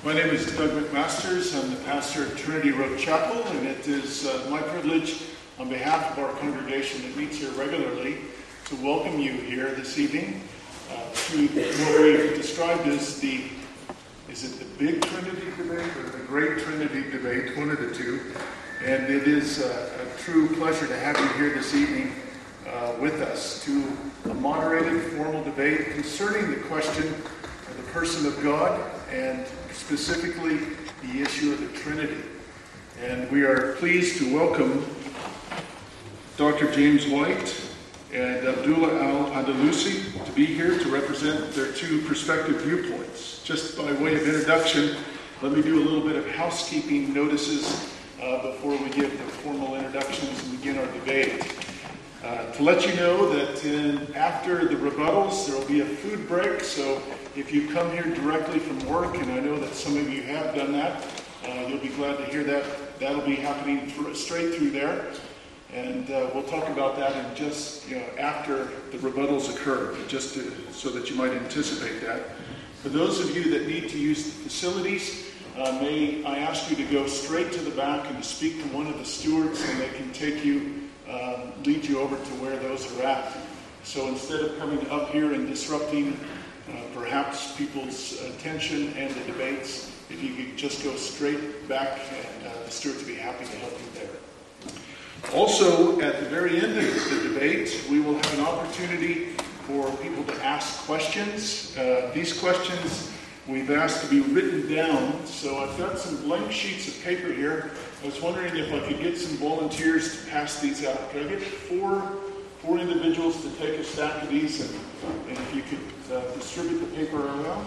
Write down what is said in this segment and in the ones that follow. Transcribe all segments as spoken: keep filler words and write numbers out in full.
My name is Doug McMasters. I'm the pastor at Trinity Road Chapel, and it is uh, my privilege on behalf of our congregation that meets here regularly to welcome you here this evening uh, to what we've described as the, is it the Big Trinity Debate or the Great Trinity Debate, one of the two. And it is uh, a true pleasure to have you here this evening uh, with us to a moderated, formal debate concerning the question of the person of God and specifically the issue of the Trinity. And we are pleased to welcome Doctor James White and Abdullah Al-Andalusi to be here to represent their two perspective viewpoints. Just by way of introduction, let me do a little bit of housekeeping notices uh, before we give the formal introductions and begin our debate. Uh, to let you know that in, after the rebuttals, there will be a food break, so if you come here directly from work, and I know that some of you have done that, uh, you'll be glad to hear that. That'll be happening th- straight through there, and uh, we'll talk about that in just, you know, after the rebuttals occur, just to, so that you might anticipate that. For those of you that need to use the facilities, uh, may I ask you to go straight to the back and to speak to one of the stewards, and they can take you Um, lead you over to where those are at. So instead of coming up here and disrupting uh, perhaps people's attention and the debates, if you could just go straight back, and uh, the stewards will be happy to help you there. Also, at the very end of the debate, we will have an opportunity for people to ask questions. Uh, these questions we've asked to be written down, so I've got some blank sheets of paper here. I was wondering if I could get some volunteers to pass these out. Could I get four, four individuals to take a stack of these, and, and if you could uh, distribute the paper around?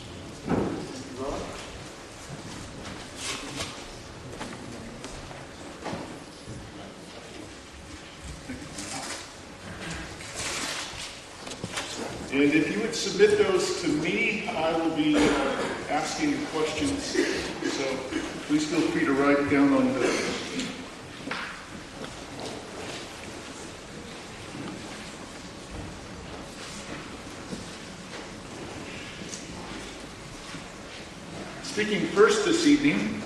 And if you would submit those to me, I will be uh, asking you questions. So please feel free to write down on those. Speaking first this evening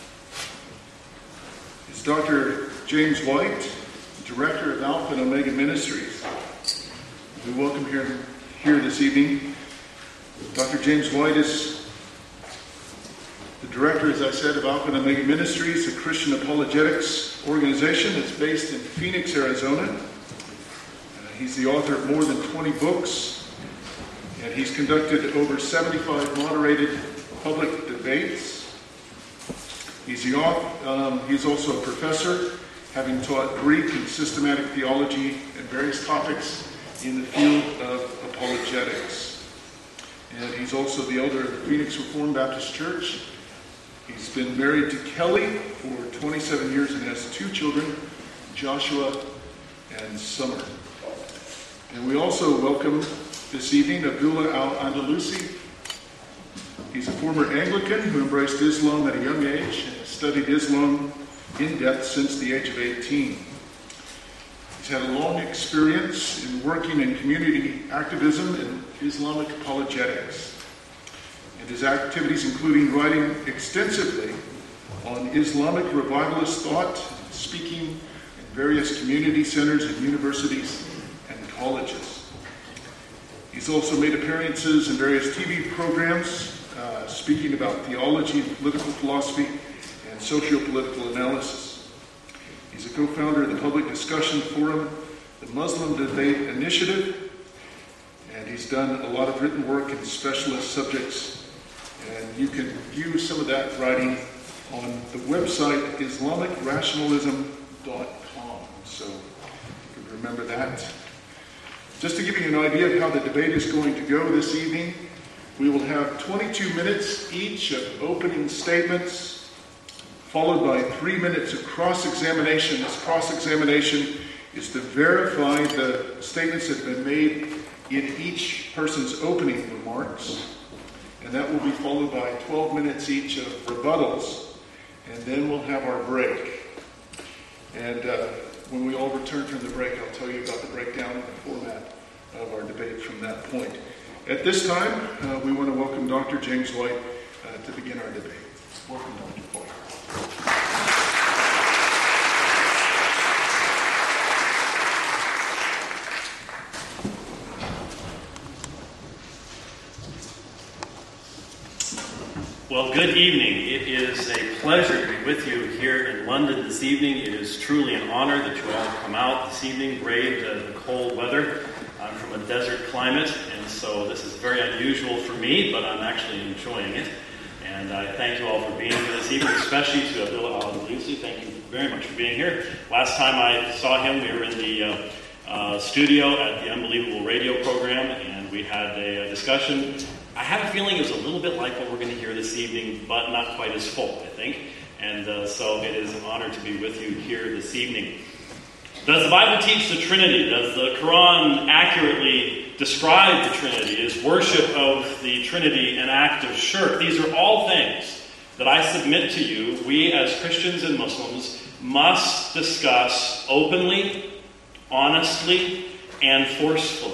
is Doctor James White, Director of Alpha and Omega Ministries. We welcome him here this evening. Doctor James White is the director, as I said, of Alpha and Omega Ministries, a Christian apologetics organization that's based in Phoenix, Arizona. Uh, he's the author of more than twenty books, and he's conducted over seventy-five moderated public debates. He's, the author, um, he's also a professor, having taught Greek and systematic theology and various topics in the field of apologetics. And he's also the elder of the Phoenix Reformed Baptist Church. He's been married to Kelly for twenty-seven years and has two children, Joshua and Summer. And we also welcome this evening Abdullah Al-Andalusi. He's a former Anglican who embraced Islam at a young age and has studied Islam in depth since the age of eighteen. He's had a long experience in working in community activism and Islamic apologetics. And his activities including writing extensively on Islamic revivalist thought, speaking in various community centers and universities and colleges. He's also made appearances in various T V programs, uh, speaking about theology, political philosophy, and socio-political analysis. He's a co-founder of the public discussion forum, the Muslim Debate Initiative, and he's done a lot of written work in specialist subjects. And you can view some of that writing on the website islamic rationalism dot com. So you can remember that. Just to give you an idea of how the debate is going to go this evening, we will have twenty-two minutes each of opening statements, followed by three minutes of cross-examination. This cross-examination is to verify the statements that have been made in each person's opening remarks. And that will be followed by twelve minutes each of rebuttals. And then we'll have our break. And uh, when we all return from the break, I'll tell you about the breakdown and the format of our debate from that point. At this time, uh, we want to welcome Doctor James White uh, to begin our debate. Welcome, Doctor Foy. Well, good evening. It is a pleasure to be with you here in London this evening. It is truly an honor that you all have come out this evening, braved uh, the cold weather. I'm from a desert climate, and so this is very unusual for me, but I'm actually enjoying it. And I thank you all for being here this evening, especially to Abdullah Al-Lucy. Thank you very much for being here. Last time I saw him, we were in the uh, uh, studio at the Unbelievable Radio program, and we had a, a discussion. I have a feeling it was a little bit like what we're going to hear this evening, but not quite as full, I think. And uh, so it is an honor to be with you here this evening. Does the Bible teach the Trinity? Does the Quran accurately describe the Trinity? Is worship of the Trinity an act of shirk? These are all things that I submit to you, we as Christians and Muslims must discuss openly, honestly, and forcefully.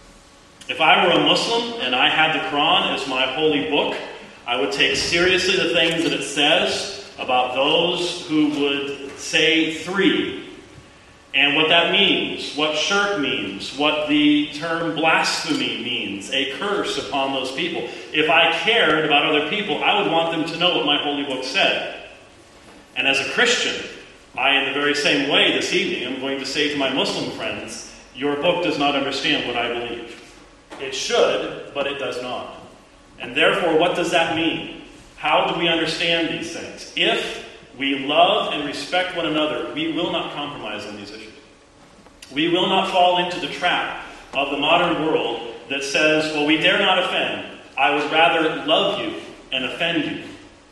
If I were a Muslim and I had the Quran as my holy book, I would take seriously the things that it says about those who would say three, and what that means, what shirk means, what the term blasphemy means, a curse upon those people. If I cared about other people, I would want them to know what my holy book said. And as a Christian, I, in the very same way this evening, am going to say to my Muslim friends, your book does not understand what I believe. It should, but it does not. And therefore, what does that mean? How do we understand these things? If we love and respect one another, we will not compromise on these issues. We will not fall into the trap of the modern world that says, well, we dare not offend. I would rather love you and offend you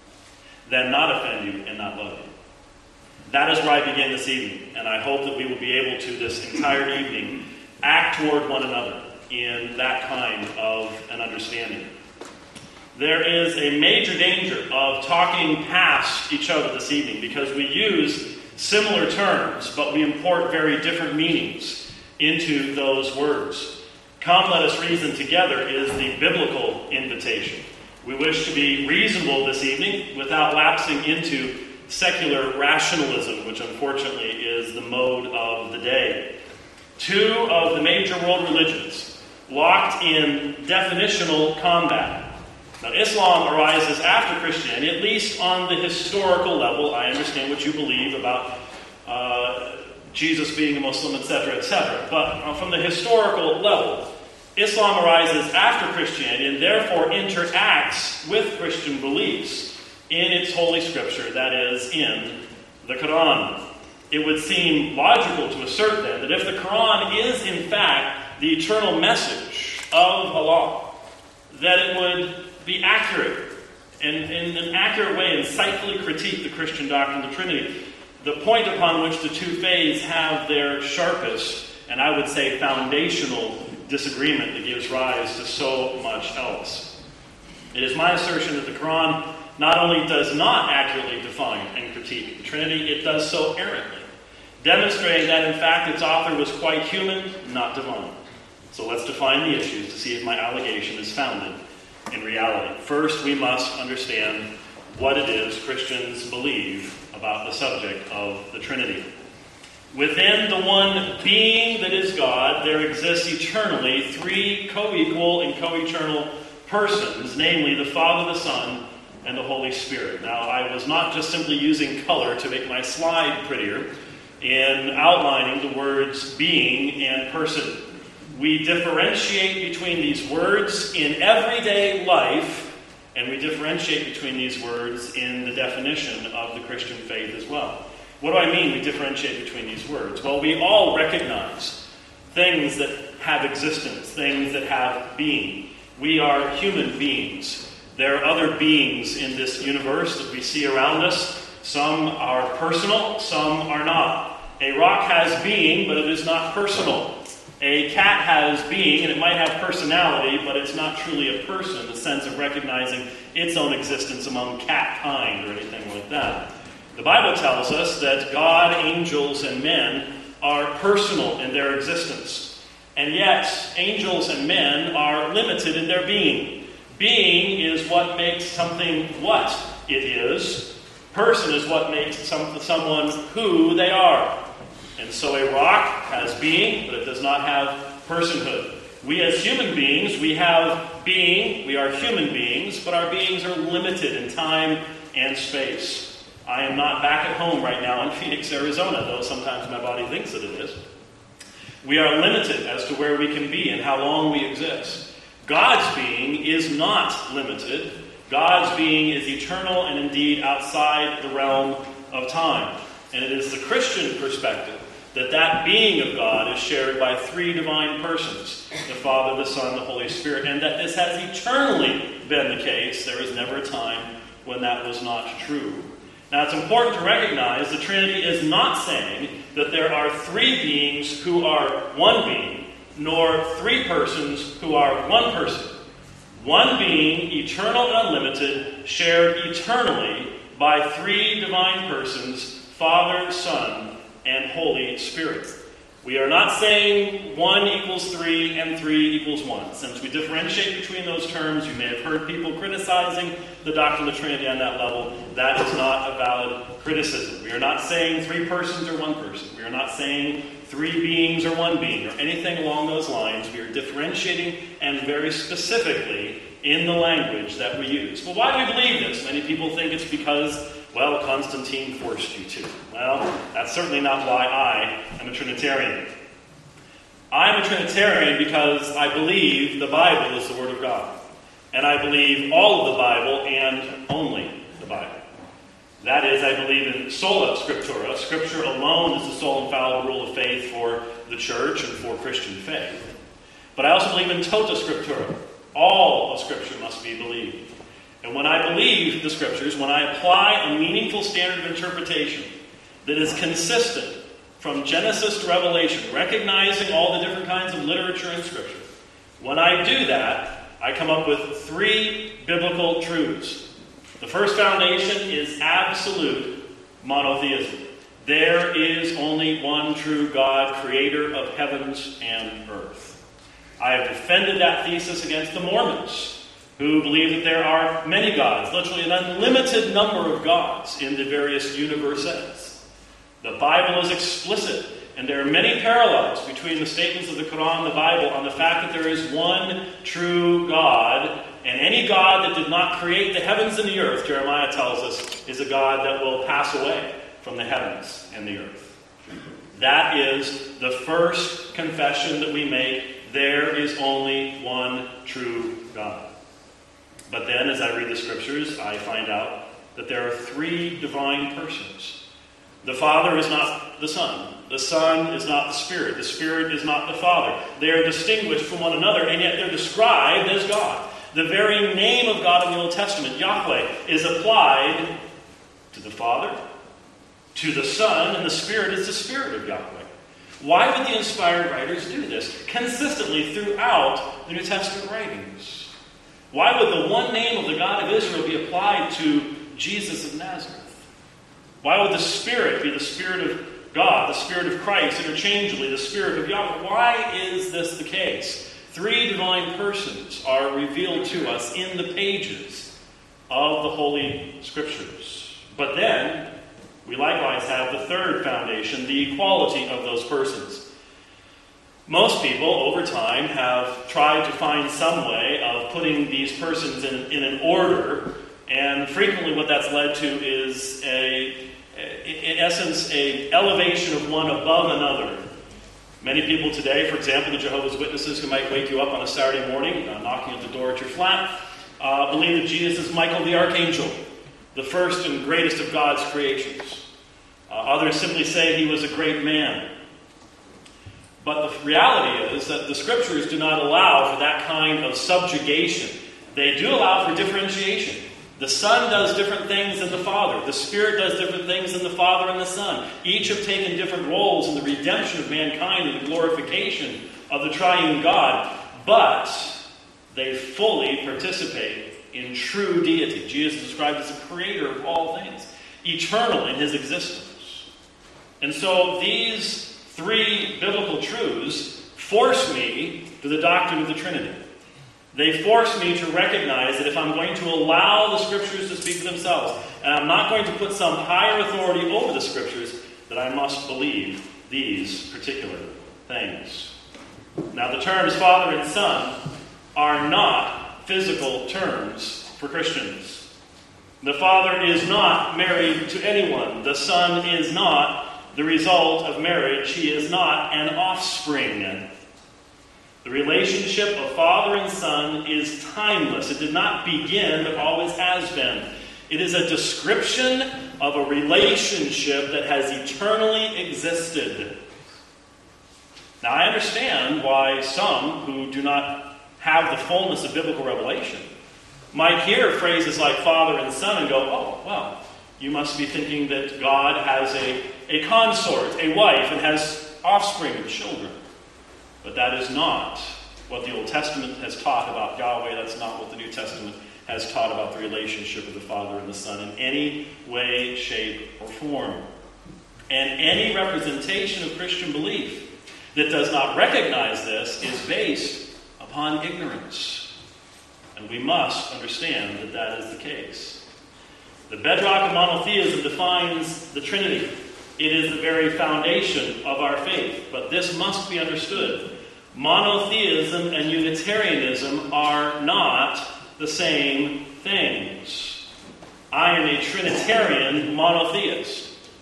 than not offend you and not love you. That is where I begin this evening, and I hope that we will be able to, this entire evening, act toward one another in that kind of an understanding. There is a major danger of talking past each other this evening because we use similar terms, but we import very different meanings into those words. Come, let us reason together is the biblical invitation. We wish to be reasonable this evening without lapsing into secular rationalism, which unfortunately is the mode of the day. Two of the major world religions locked in definitional combat. Now, Islam arises after Christianity, at least on the historical level. I understand what you believe about uh, Jesus being a Muslim, et cetera, et cetera. But uh, from the historical level, Islam arises after Christianity and therefore interacts with Christian beliefs in its holy scripture, that is, in the Quran. It would seem logical to assert then that if the Quran is in fact the eternal message of Allah, that it would be accurate and in an accurate way insightfully critique the Christian doctrine of the Trinity, the point upon which the two faiths have their sharpest and I would say foundational disagreement that gives rise to so much else. It is my assertion that the Quran not only does not accurately define and critique the Trinity, it does so errantly, demonstrating that in fact its author was quite human, not divine. So let's define the issues to see if my allegation is founded in reality. First, we must understand what it is Christians believe about the subject of the Trinity. Within the one being that is God, there exists eternally three co-equal and co-eternal persons, namely the Father, the Son, and the Holy Spirit. Now, I was not just simply using color to make my slide prettier in outlining the words being and person. We differentiate between these words in everyday life, and we differentiate between these words in the definition of the Christian faith as well. What do I mean we differentiate between these words? Well, we all recognize things that have existence, things that have being. We are human beings. There are other beings in this universe that we see around us. Some are personal, some are not. A rock has being, but it is not personal. A cat has being, and it might have personality, but it's not truly a person in the sense of recognizing its own existence among cat kind or anything like that. The Bible tells us that God, angels, and men are personal in their existence. And yet, angels and men are limited in their being. Being is what makes something what it is. Person is what makes some, someone who they are. And so a rock has being, but it does not have personhood. We as human beings, we have being, we are human beings, but our beings are limited in time and space. I am not back at home right now in Phoenix, Arizona, though sometimes my body thinks that it is. We are limited as to where we can be and how long we exist. God's being is not limited. God's being is eternal and indeed outside the realm of time. And it is the Christian perspective that that being of God is shared by three divine persons, the Father, the Son, the Holy Spirit, and that this has eternally been the case. There is never a time when that was not true. Now, it's important to recognize the Trinity is not saying that there are three beings who are one being, nor three persons who are one person. One being, eternal and unlimited, shared eternally by three divine persons, Father, Son, and Holy Spirit. We are not saying one equals three and three equals one. Since we differentiate between those terms, you may have heard people criticizing the doctrine of the Trinity on that level. That is not a valid criticism. We are not saying three persons or one person. We are not saying three beings or one being or anything along those lines. We are differentiating and very specifically in the language that we use. Well, why do we believe this? Many people think it's because, well, Constantine forced you to. Well, that's certainly not why I am a Trinitarian. I'm a Trinitarian because I believe the Bible is the Word of God. And I believe all of the Bible and only the Bible. That is, I believe in sola scriptura. Scripture alone is the sole infallible rule of faith for the church and for Christian faith. But I also believe in tota scriptura. All of Scripture must be believed. And when I believe the Scriptures, when I apply a meaningful standard of interpretation that is consistent from Genesis to Revelation, recognizing all the different kinds of literature in Scripture, when I do that, I come up with three biblical truths. The first foundation is absolute monotheism. There is only one true God, creator of heavens and earth. I have defended that thesis against the Mormons, who believe that there are many gods, literally an unlimited number of gods in the various universes. The Bible is explicit, and there are many parallels between the statements of the Quran and the Bible on the fact that there is one true God, and any God that did not create the heavens and the earth, Jeremiah tells us, is a God that will pass away from the heavens and the earth. That is the first confession that we make. There is only one true God. But then, as I read the Scriptures, I find out that there are three divine persons. The Father is not the Son. The Son is not the Spirit. The Spirit is not the Father. They are distinguished from one another, and yet they're described as God. The very name of God in the Old Testament, Yahweh, is applied to the Father, to the Son, and the Spirit is the Spirit of Yahweh. Why would the inspired writers do this consistently throughout the New Testament writings? Why would the one name of the God of Israel be applied to Jesus of Nazareth? Why would the Spirit be the Spirit of God, the Spirit of Christ, interchangeably, the Spirit of Yahweh? Why is this the case? Three divine persons are revealed to us in the pages of the Holy Scriptures. But then, we likewise have the third foundation, the equality of those persons. Most people, over time, have tried to find some way of putting these persons in, in an order, and frequently what that's led to is, a, in essence, an elevation of one above another. Many people today, for example, the Jehovah's Witnesses who might wake you up on a Saturday morning, uh, knocking at the door at your flat, uh, believe that Jesus is Michael the Archangel, the first and greatest of God's creations. Uh, others simply say he was a great man. But the reality is that the Scriptures do not allow for that kind of subjugation. They do allow for differentiation. The Son does different things than the Father. The Spirit does different things than the Father and the Son. Each have taken different roles in the redemption of mankind and the glorification of the triune God. But they fully participate in true deity. Jesus is described as the creator of all things, eternal in his existence. And so these three biblical truths force me to the doctrine of the Trinity. They force me to recognize that if I'm going to allow the Scriptures to speak for themselves, and I'm not going to put some higher authority over the Scriptures, that I must believe these particular things. Now, the terms Father and Son are not physical terms for Christians. The Father is not married to anyone. The Son is not the result of marriage. He is not an offspring. The relationship of Father and Son is timeless. It did not begin, but always has been. It is a description of a relationship that has eternally existed. Now, I understand why some who do not have the fullness of biblical revelation might hear phrases like Father and Son and go, oh, well, you must be thinking that God has a, a consort, a wife, and has offspring and children. But that is not what the Old Testament has taught about Yahweh. That's not what the New Testament has taught about the relationship of the Father and the Son in any way, shape, or form. And any representation of Christian belief that does not recognize this is based upon ignorance. And we must understand that that is the case. The bedrock of monotheism defines the Trinity. It is the very foundation of our faith. But this must be understood. Monotheism and Unitarianism are not the same things. I am a Trinitarian monotheist.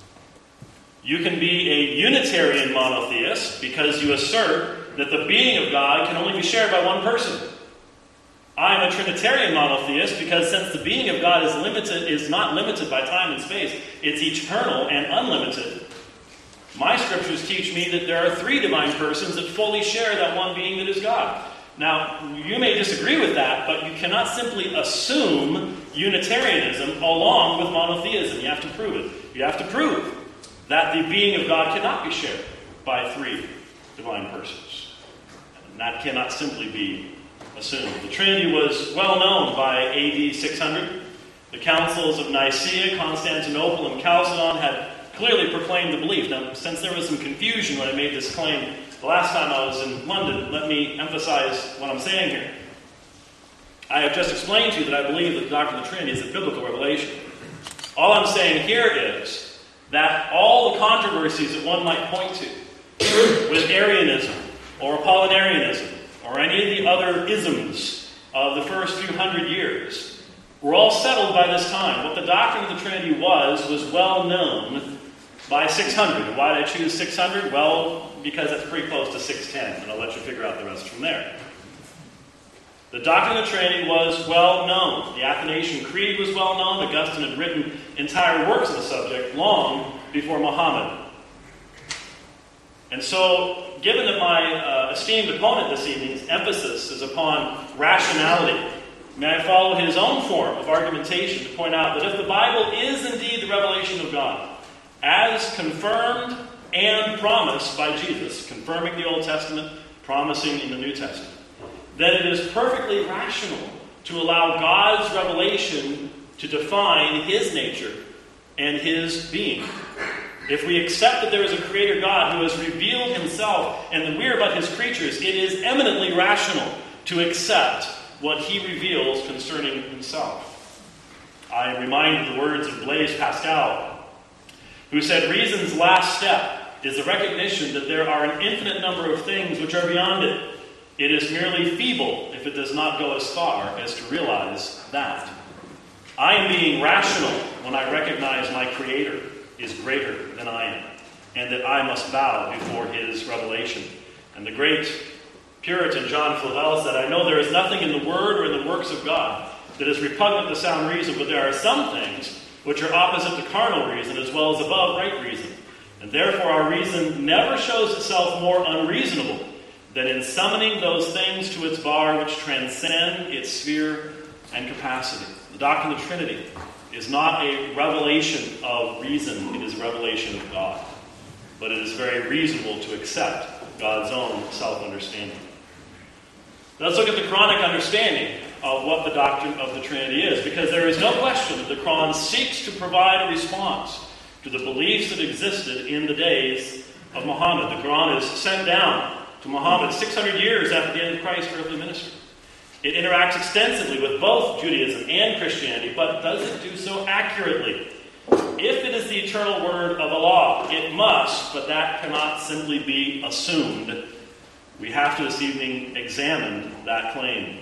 You can be a Unitarian monotheist because you assert that the being of God can only be shared by one person. I am a Trinitarian monotheist because since the being of God is limited, is not limited by time and space, it's eternal and unlimited. My scriptures teach me that there are three divine persons that fully share that one being that is God. Now, you may disagree with that, but you cannot simply assume Unitarianism along with monotheism. You have to prove it. You have to prove that the being of God cannot be shared by three divine persons. And that cannot simply be assumed. The Trinity was well known by A D six hundred. The councils of Nicaea, Constantinople, and Chalcedon had clearly proclaimed the belief. Now, since there was some confusion when I made this claim the last time I was in London, let me emphasize what I'm saying here. I have just explained to you that I believe that the doctrine of the Trinity is a biblical revelation. All I'm saying here is that all the controversies that one might point to with Arianism or Apollinarianism or any of the other isms of the first few hundred years were all settled by this time. What the doctrine of the Trinity was, was well known by six hundred. And why did I choose six hundred? Well, because it's pretty close to six ten, and I'll let you figure out the rest from there. The doctrine of the Trinity was well known. The Athanasian Creed was well known. Augustine had written entire works on the subject long before Muhammad. And so, given that my uh, esteemed opponent this evening's emphasis is upon rationality, may I follow his own form of argumentation to point out that if the Bible is indeed the revelation of God, as confirmed and promised by Jesus, confirming the Old Testament, promising in the New Testament, then it is perfectly rational to allow God's revelation to define His nature and His being. If we accept that there is a Creator God who has revealed Himself and that we are but His creatures, it is eminently rational to accept what He reveals concerning Himself. I am reminded of the words of Blaise Pascal, who said, "Reason's last step is the recognition that there are an infinite number of things which are beyond it. It is merely feeble if it does not go as far as to realize that. I am being rational when I recognize my Creator is greater than I am, and that I must bow before His revelation." And the great Puritan John Flavel said, "I know there is nothing in the Word or in the works of God that is repugnant to sound reason, but there are some things which are opposite to carnal reason as well as above right reason. And therefore our reason never shows itself more unreasonable than in summoning those things to its bar which transcend its sphere and capacity." The doctrine of the Trinity is not a revelation of reason, it is a revelation of God. But it is very reasonable to accept God's own self-understanding. Let's look at the Quranic understanding of what the doctrine of the Trinity is, because there is no question that the Quran seeks to provide a response to the beliefs that existed in the days of Muhammad. The Quran is sent down to Muhammad six hundred years after the end of Christ's earthly ministry. It interacts extensively with both Judaism and Christianity, but does it do so accurately? If it is the eternal word of the law, it must, but that cannot simply be assumed. We have to this evening examine that claim.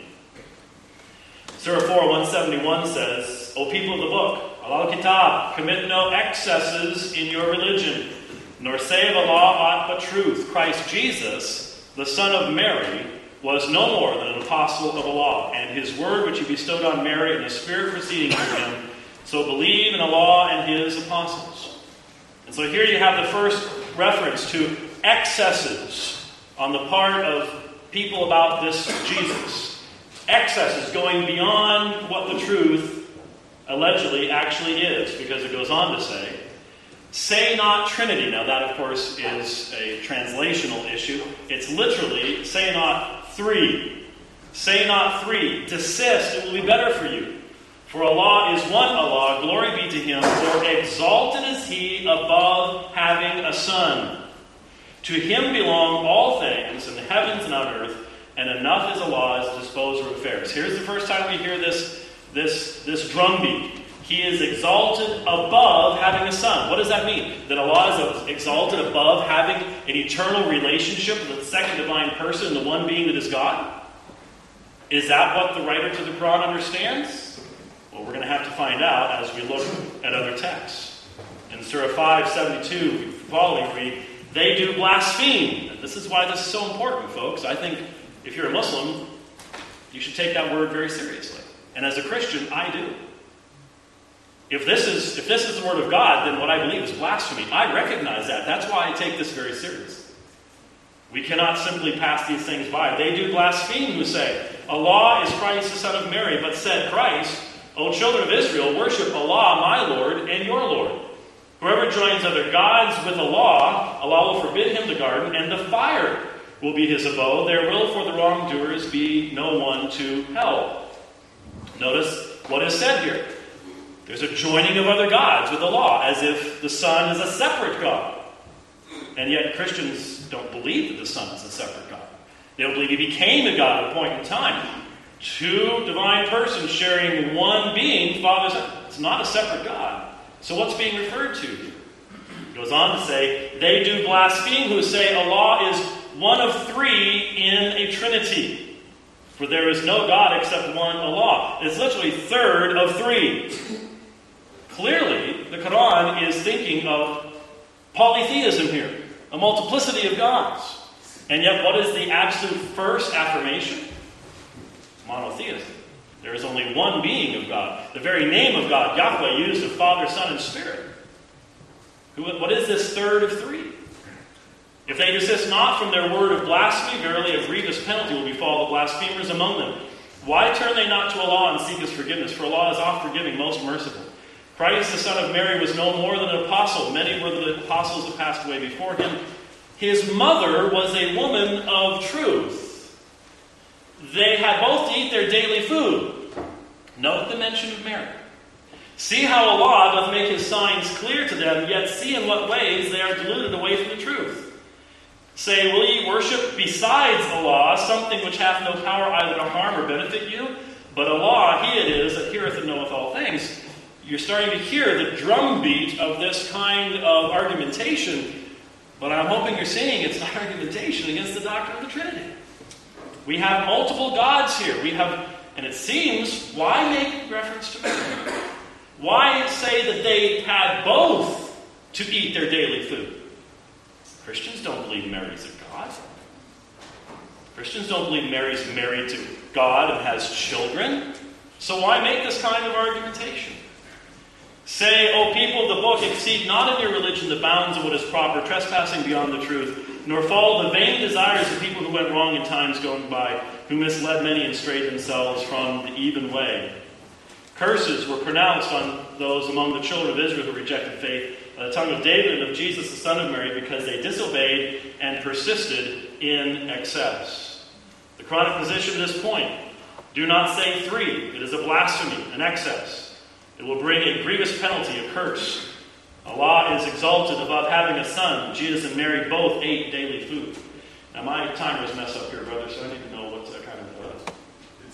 Surah four, one seventy-one says, O people of the book, Allah Kitab, commit no excesses in your religion, nor say of Allah aught but truth. Christ Jesus, the son of Mary, was no more than an apostle of Allah, and his word which he bestowed on Mary and the Spirit proceeding from him. So believe in Allah and his apostles. And so here you have the first reference to excesses on the part of people about this Jesus. Excesses going beyond what the truth allegedly actually is, because it goes on to say, say not Trinity. Now that, of course, is a translational issue. It's literally, say not three. Say not three. Desist, it will be better for you. For Allah is one Allah, glory be to him, for exalted is he above having a son. To him belong all things in the heavens and on earth, and enough is Allah as disposer of affairs. Here's the first time we hear this, this, this drumbeat. He is exalted above having a son. What does that mean? That Allah is exalted above having an eternal relationship with the second divine person, the one being that is God? Is that what the writer to the Quran understands? Well, we're going to have to find out as we look at other texts. In Surah five seventy-two, following, read, they do blaspheme. And this is why this is so important, folks. I think if you're a Muslim, you should take that word very seriously. And as a Christian, I do. If this is if this is the word of God, then what I believe is blasphemy. I recognize that. That's why I take this very seriously. We cannot simply pass these things by. They do blaspheme who say, Allah is Christ, the son of Mary, but said Christ, O children of Israel, worship Allah, my Lord, and your Lord. Whoever joins other gods with Allah, Allah will forbid him the garden, and the fire will be his abode. There will for the wrongdoers be no one to help. Notice what is said here. There's a joining of other gods with Allah, as if the Son is a separate God. And yet Christians don't believe that the Son is a separate God. They don't believe he became a God at a point in time. Two divine persons sharing one being, Father, Son. It's not a separate God. So what's being referred to? It goes on to say, they do blaspheme who say Allah is one of three in a trinity. For there is no God except one Allah. It's literally third of three. Clearly, the Quran is thinking of polytheism here, a multiplicity of gods. And yet, what is the absolute first affirmation? Monotheism. There is only one being of God. The very name of God, Yahweh, used of Father, Son, and Spirit. Who, what is this third of three? If they desist not from their word of blasphemy, verily a grievous penalty will befall the blasphemers among them. Why turn they not to Allah and seek his forgiveness? For Allah is oft forgiving, most merciful. Christ, the son of Mary, was no more than an apostle. Many were the apostles that passed away before him. His mother was a woman of truth. They had both to eat their daily food. Note the mention of Mary. See how Allah doth make his signs clear to them, yet see in what ways they are deluded away from the truth. Say, will ye worship besides Allah something which hath no power either to harm or benefit you? But Allah, he it is that heareth and knoweth all things. You're starting to hear the drumbeat of this kind of argumentation, but I'm hoping you're seeing it's not argumentation against the doctrine of the Trinity. We have multiple gods here. We have, and it seems, why make reference to Mary? Why say that they had both to eat their daily food? Christians don't believe Mary's a God. Christians don't believe Mary's married to God and has children. So why make this kind of argumentation? Say, O people of the book, exceed not in your religion the bounds of what is proper, trespassing beyond the truth, nor follow the vain desires of people who went wrong in times going by, who misled many and strayed themselves from the even way. Curses were pronounced on those among the children of Israel who rejected faith by the tongue of David and of Jesus, the son of Mary, because they disobeyed and persisted in excess. The Quranic position at this point, do not say three. It is a blasphemy, an excess. It will bring a grievous penalty, a curse. Allah is exalted above having a son. Jesus and Mary both ate daily food. Now my timer's messed up here, brother, so I need to know what's that kind of... Uh... It's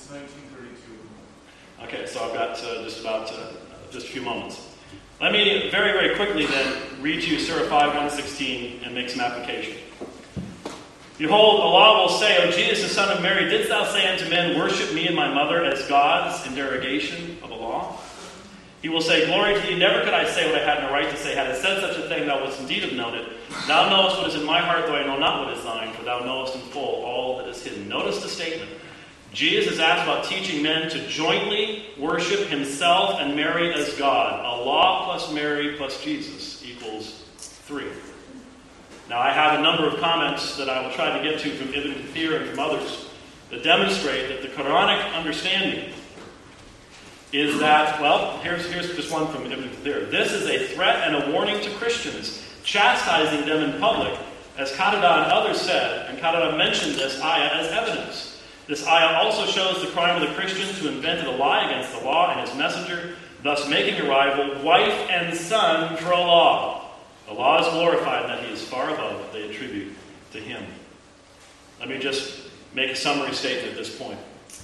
nineteen thirty-two. Okay, so I've got uh, just about uh, just a few moments. Let me very, very quickly then read to you Surah five, one sixteen and make some application. Behold, Allah will say, O Jesus, the son of Mary, didst thou say unto men, worship me and my mother as gods in derogation of Allah? He will say, glory to thee, never could I say what I had no right to say. Had I said such a thing, thou wouldst indeed have known it. Thou knowest what is in my heart, though I know not what is thine, for thou knowest in full all that is hidden. Notice the statement. Jesus is asked about teaching men to jointly worship himself and Mary as God. Allah plus Mary plus Jesus equals three. Now, I have a number of comments that I will try to get to from Ibn Kathir and from others that demonstrate that the Quranic understanding is that, well, here's, here's just one from Ibn Kathir. This is a threat and a warning to Christians, chastising them in public, as Qatada and others said, and Qatada mentioned this ayah as evidence. This ayah also shows the crime of the Christians who invented a lie against the law and his messenger, thus making a rival, wife and son for Allah. Allah is glorified in that he is far above what they attribute to him. Let me just make a summary statement at this point.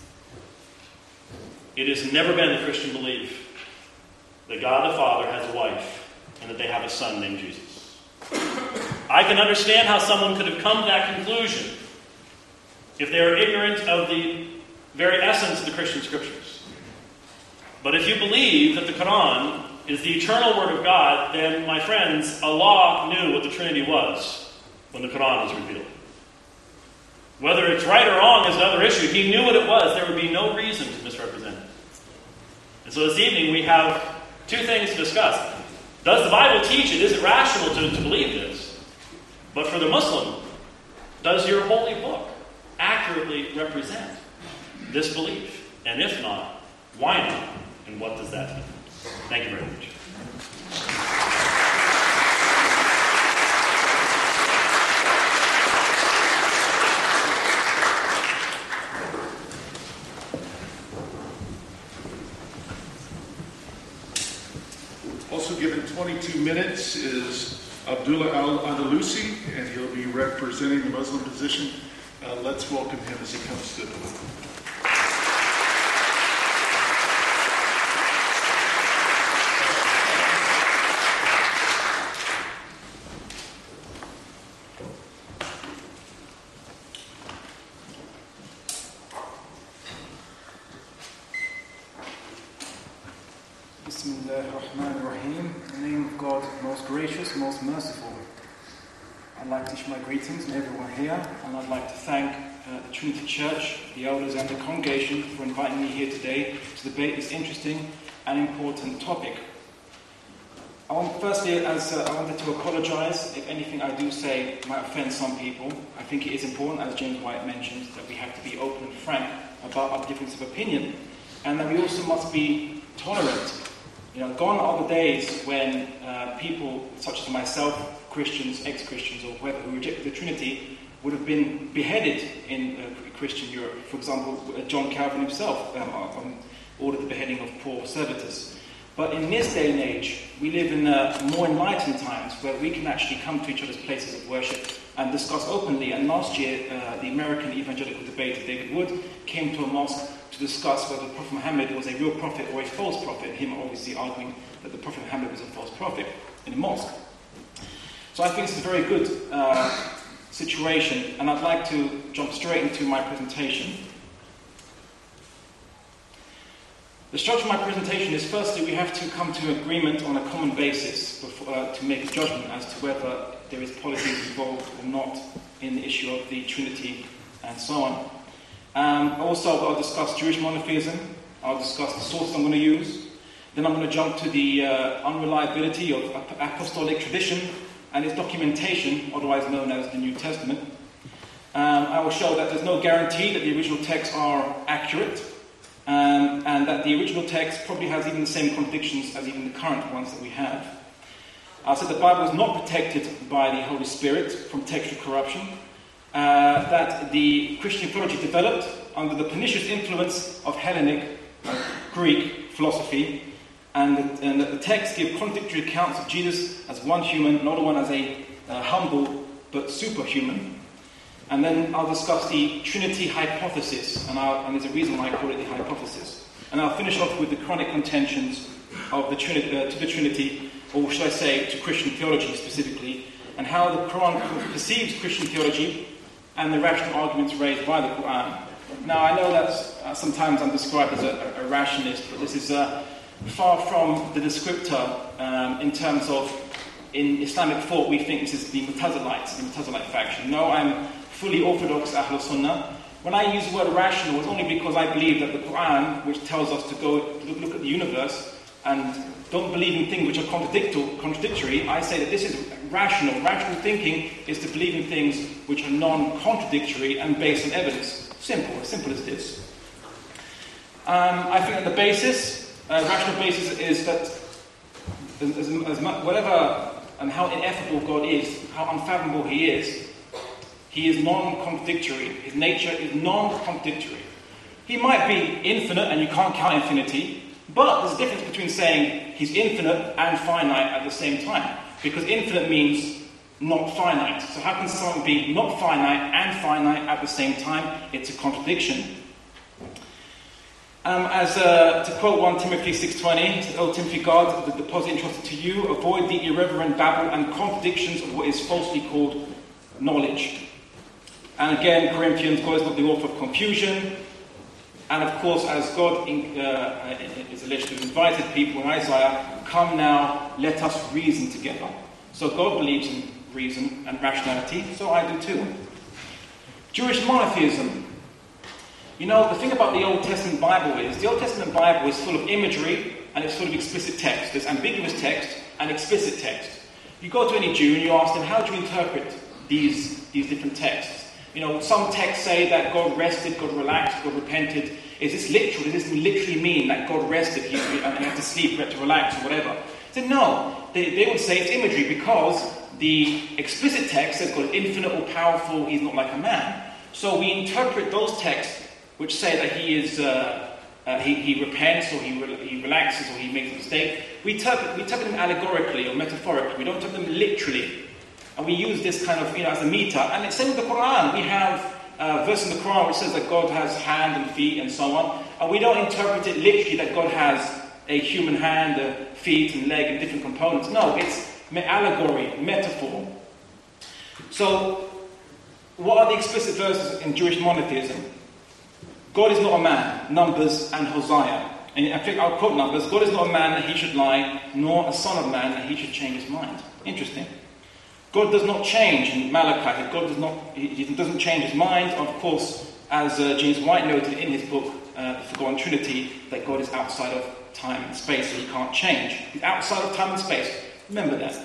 It has never been the Christian belief that God the Father has a wife and that they have a son named Jesus. I can understand how someone could have come to that conclusion if they are ignorant of the very essence of the Christian scriptures. But if you believe that the Quran is the eternal word of God, then, my friends, Allah knew what the Trinity was when the Quran was revealed. Whether it's right or wrong is another issue. He knew what it was. There would be no reason to misrepresent it. And so this evening we have two things to discuss. Does the Bible teach it? Is it rational to, to believe this? But for the Muslim, does your holy book accurately represent this belief? And if not, why not? And what does that mean? Thank you very much. Also given twenty-two minutes is Abdullah Al-Andalusi, and he'll be representing the Muslim position. Uh, let's welcome him as he comes to the podium. Bismillah ar-Rahman ar-Rahim. In the name of God, most gracious, most merciful. I'd like to issue my greetings to everyone here, and I'd like to thank uh, the Trinity Church, the elders and the congregation for inviting me here today to debate this interesting and important topic. I want, firstly, as uh, I wanted to apologize if anything I do say might offend some people. I think it is important, as James White mentioned, that we have to be open and frank about our difference of opinion, and that we also must be tolerant. You know, gone are the days when uh, people such as myself, Christians, ex-Christians, or whoever who rejected the Trinity would have been beheaded in uh, Christian Europe. For example, John Calvin himself um, um, ordered the beheading of Paul Servetus. But in this day and age, we live in uh, more enlightened times where we can actually come to each other's places of worship and discuss openly. And last year, uh, the American evangelical debater David Wood came to a mosque to discuss whether Prophet Muhammad was a real prophet or a false prophet, him obviously arguing that the Prophet Muhammad was a false prophet in a mosque. So I think it's a very good uh, situation, and I'd like to jump straight into my presentation. The structure of my presentation is, firstly, we have to come to agreement on a common basis before, uh, to make a judgment as to whether there is politics involved or not in the issue of the Trinity and so on. Um, also, I'll discuss Jewish monotheism. I'll discuss the sources I'm going to use. Then I'm going to jump to the uh, unreliability of apostolic tradition and its documentation, otherwise known as the New Testament. Um, I will show that there's no guarantee that the original texts are accurate, um, and that the original text probably has even the same contradictions as even the current ones that we have. I'll say the Bible is not protected by the Holy Spirit from textual corruption. Uh, that the Christian theology developed under the pernicious influence of Hellenic, uh, Greek philosophy, and, and that the texts give contradictory accounts of Jesus as one human, not one as a uh, humble but superhuman. And then I'll discuss the Trinity hypothesis, and, I'll, and there's a reason why I call it the hypothesis. And I'll finish off with the chronic contentions of the Trinity, uh, to the Trinity, or should I say, to Christian theology specifically, and how the Quran perceives Christian theology and the rational arguments raised by the Quran. Now, I know that uh, sometimes I'm described as a, a rationalist, but this is uh, far from the descriptor um, in terms of, in Islamic thought, we think this is the Mu'tazilites, the Mu'tazilite faction. No, I'm fully orthodox Ahlul Sunnah. When I use the word rational, it's only because I believe that the Quran, which tells us to go look, look at the universe and don't believe in things which are contradictory, I say that this is rational. Rational thinking is to believe in things which are non-contradictory and based on evidence. Simple, as simple as this. Um, I think that the basis, uh, rational basis, is that as, as, as much, whatever and how ineffable God is, how unfathomable He is, He is non-contradictory. His nature is non-contradictory. He might be infinite, and you can't count infinity, but there's a difference between saying He's infinite and finite at the same time, because infinite means not finite. So how can someone be not finite and finite at the same time? It's a contradiction. Um, as uh, to quote First Timothy six twenty, says, "O Timothy, guard the deposit entrusted to you. Avoid the irreverent babble and contradictions of what is falsely called knowledge." And again, Corinthians, God is not the author of confusion. And of course, as God in, uh, is alleged to have invited people in Isaiah, "Come now, let us reason together." So God believes in reason and rationality, so I do too. Jewish monotheism. You know, the thing about the Old Testament Bible is, the Old Testament Bible is full of imagery and it's full of explicit text. There's ambiguous text and explicit text. You go to any Jew and you ask them, how do you interpret these, these different texts? You know, some texts say that God rested, God relaxed, God repented. Is this literal? Does this literally mean that God rested, he, he had to sleep, he had to relax, or whatever? So no, they, they would say it's imagery because the explicit text says God is infinite or powerful, He's not like a man. So we interpret those texts which say that He is, uh, uh, he, he repents, or he, re- he relaxes, or He makes a mistake. We interpret, we interpret them allegorically or metaphorically. We don't interpret them literally. And we use this kind of, you know, as a meter. And it's same with the Quran. We have a verse in the Quran which says that God has hand and feet and so on. And we don't interpret it literally that God has a human hand, a feet and leg and different components. No, it's allegory, metaphor. So, what are the explicit verses in Jewish monotheism? God is not a man, Numbers and Hosea. And I think I'll quote Numbers. God is not a man that He should lie, nor a son of man that He should change his mind. Interesting. God does not change in Malachi. God does not, He doesn't change His mind. Of course, as uh, James White noted in his book, uh, The Forgotten Trinity, that God is outside of time and space, so He can't change. He's outside of time and space. Remember that.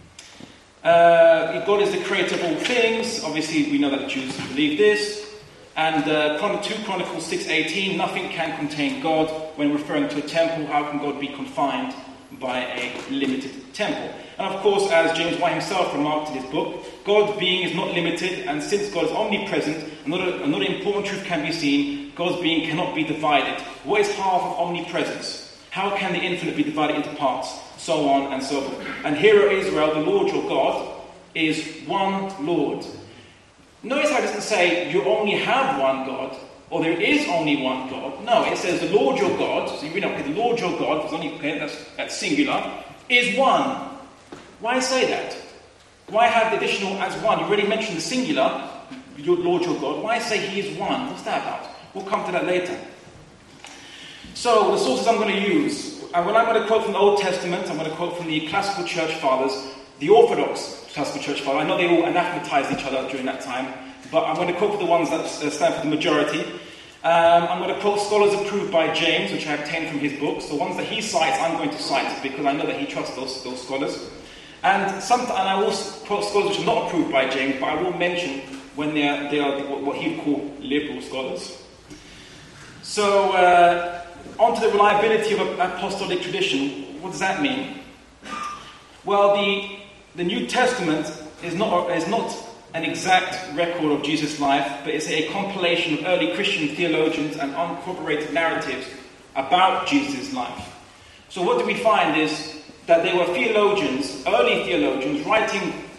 Uh, God is the creator of all things. Obviously, we know that the Jews believe this. And uh, two Chronicles six eighteen, nothing can contain God. When referring to a temple, how can God be confined by a limited temple? And of course, as James White himself remarked in his book, God's being is not limited, and since God is omnipresent, another, another important truth can be seen: God's being cannot be divided. What is half of omnipresence? How can the infinite be divided into parts? So on and so forth. And hear, O Israel, the Lord your God is one Lord. Notice how it doesn't say you only have one God, or there is only one God. No, it says the Lord your God, so you read up here, the Lord your God, it's only, okay, that's, that's singular, is one. Why say that? Why have the additional as one? You already mentioned the singular, your Lord your God. Why say He is one? What's that about? We'll come to that later. So, the sources I'm going to use, and when I'm going to quote from the Old Testament, I'm going to quote from the classical church fathers, the Orthodox classical church fathers. I know they all anathematized each other during that time, but I'm going to quote for the ones that stand for the majority. Um, I'm going to quote scholars approved by James, which I obtained from his books. The ones that he cites, I'm going to cite, because I know that he trusts those, those scholars. And, some, and I will quote scholars which are not approved by James, but I will mention when they are, they are what he would call liberal scholars. So, uh, on to the reliability of apostolic tradition. What does that mean? Well, the, the New Testament is not, is not an exact record of Jesus' life, but it's a compilation of early Christian theologians and uncorroborated narratives about Jesus' life. So what do we find is that there were theologians, early theologians, writing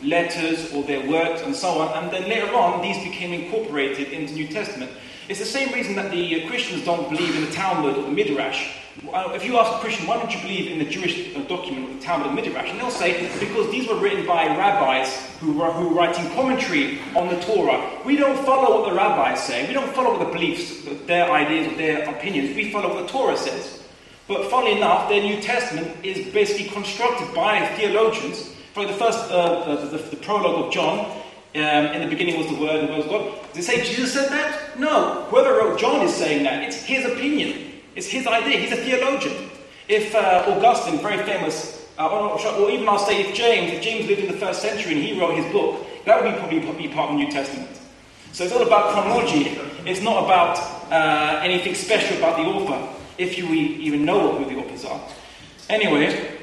letters or their works and so on, and then later on these became incorporated into New Testament. It's the same reason that the uh, Christians don't believe in the Talmud or the Midrash. Uh, if you ask a Christian, why don't you believe in the Jewish uh, document, the Talmud and Midrash? And they'll say, because these were written by rabbis who were, who were writing commentary on the Torah. We don't follow what the rabbis say. We don't follow what the beliefs, their ideas or their opinions. We follow what the Torah says. But funnily enough, their New Testament is basically constructed by theologians. For the first, uh, uh, the, the prologue of John, um, in the beginning was the Word, and the Word was God. Does it say Jesus said that? No. Whoever wrote John is saying that. It's his opinion. It's his idea. He's a theologian. If uh, Augustine, very famous, uh, or, or even I'll say if James, if James lived in the first century and he wrote his book, that would be probably be part of the New Testament. So it's all about chronology. It's not about uh, anything special about the author, if you even know who the authors are. Anyway,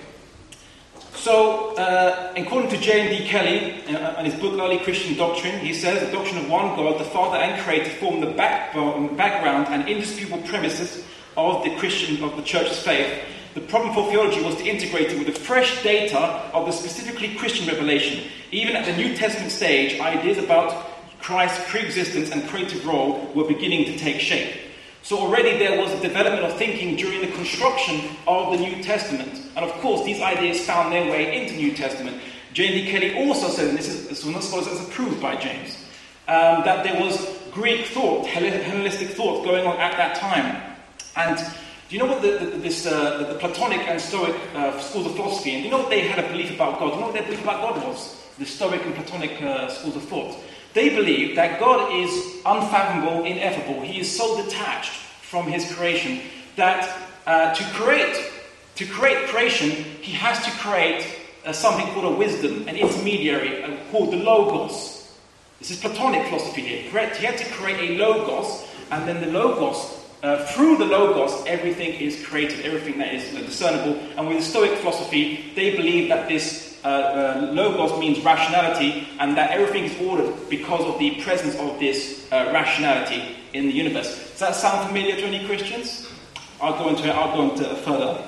so uh, according to J and D Kelly, uh, in his book Early Christian Doctrine, he says the doctrine of one God, the Father and Creator, form the backbone, background and indisputable premises of the Christian, of the Church's faith. The problem for theology was to integrate it with the fresh data of the specifically Christian revelation. Even at the New Testament stage, ideas about Christ's pre-existence and creative role were beginning to take shape. So already there was a development of thinking during the construction of the New Testament. And of course, these ideas found their way into the New Testament. J and D Kelly also said, and this is, this is not scholars as approved by James, um, that there was Greek thought, Hellenistic thought going on at that time. And do you know what the, the, this, uh, the Platonic and Stoic uh, schools of philosophy, and do you know what they had a belief about God? Do you know what their belief about God was? The Stoic and Platonic uh, schools of thought. They believe that God is unfathomable, ineffable. He is so detached from his creation that uh, to create, to create creation, he has to create uh, something called a wisdom, an intermediary uh, called the Logos. This is Platonic philosophy here. Correct? He had to create a Logos, and then the Logos, uh, through the Logos, everything is created, everything that is uh, discernible. And with the Stoic philosophy, they believe that this Uh, uh, logos means rationality, and that everything is ordered because of the presence of this uh, rationality in the universe. Does that sound familiar to any Christians? I'll go into it. I'll go into it further.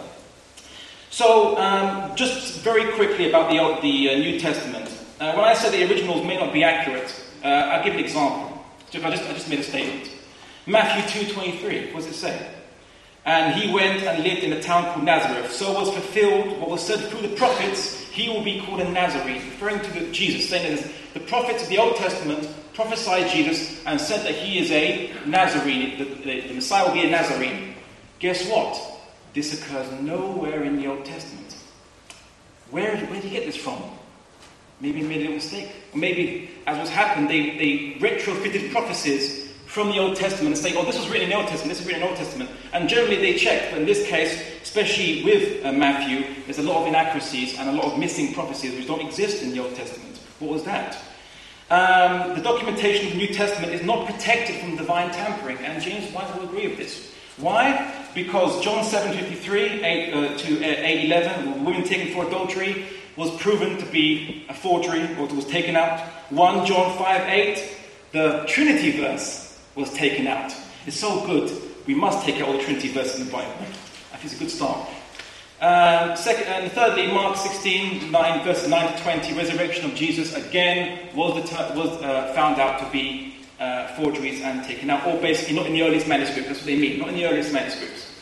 So, um, just very quickly about the the uh, New Testament. Uh, when I say the originals may not be accurate, uh, I'll give an example. So if I just I just made a statement. Matthew two twenty-three. What does it say? And he went and lived in a town called Nazareth. So was fulfilled what was said through the prophets. He will be called a Nazarene, referring to the Jesus, saying that the prophets of the Old Testament prophesied Jesus and said that he is a Nazarene, the, the, the Messiah will be a Nazarene. Guess what? This occurs nowhere in the Old Testament. Where, where did you get this from? Maybe you made a mistake. Or maybe, as was happened, they, they retrofitted prophecies from the Old Testament and say, oh, this was written in the Old Testament, this was written in the Old Testament. And generally they checked, but in this case, especially with uh, Matthew, there's a lot of inaccuracies and a lot of missing prophecies which don't exist in the Old Testament. What was that? Um, the documentation of the New Testament is not protected from divine tampering, and James White will agree with this. Why? Because John seven fifty-three eight, uh, to eight eleven, women taken for adultery, was proven to be a forgery, or it was taken out. First John five eight, the Trinity verse was taken out. It's so good, we must take out all the Trinity verses in the Bible. I think it's a good start. Um, second, and thirdly, Mark sixteen, nine, verses nine to twenty, resurrection of Jesus again was, the t- was uh, found out to be uh, forgeries and taken out, or basically not in the earliest manuscripts. That's what they mean, not in the earliest manuscripts.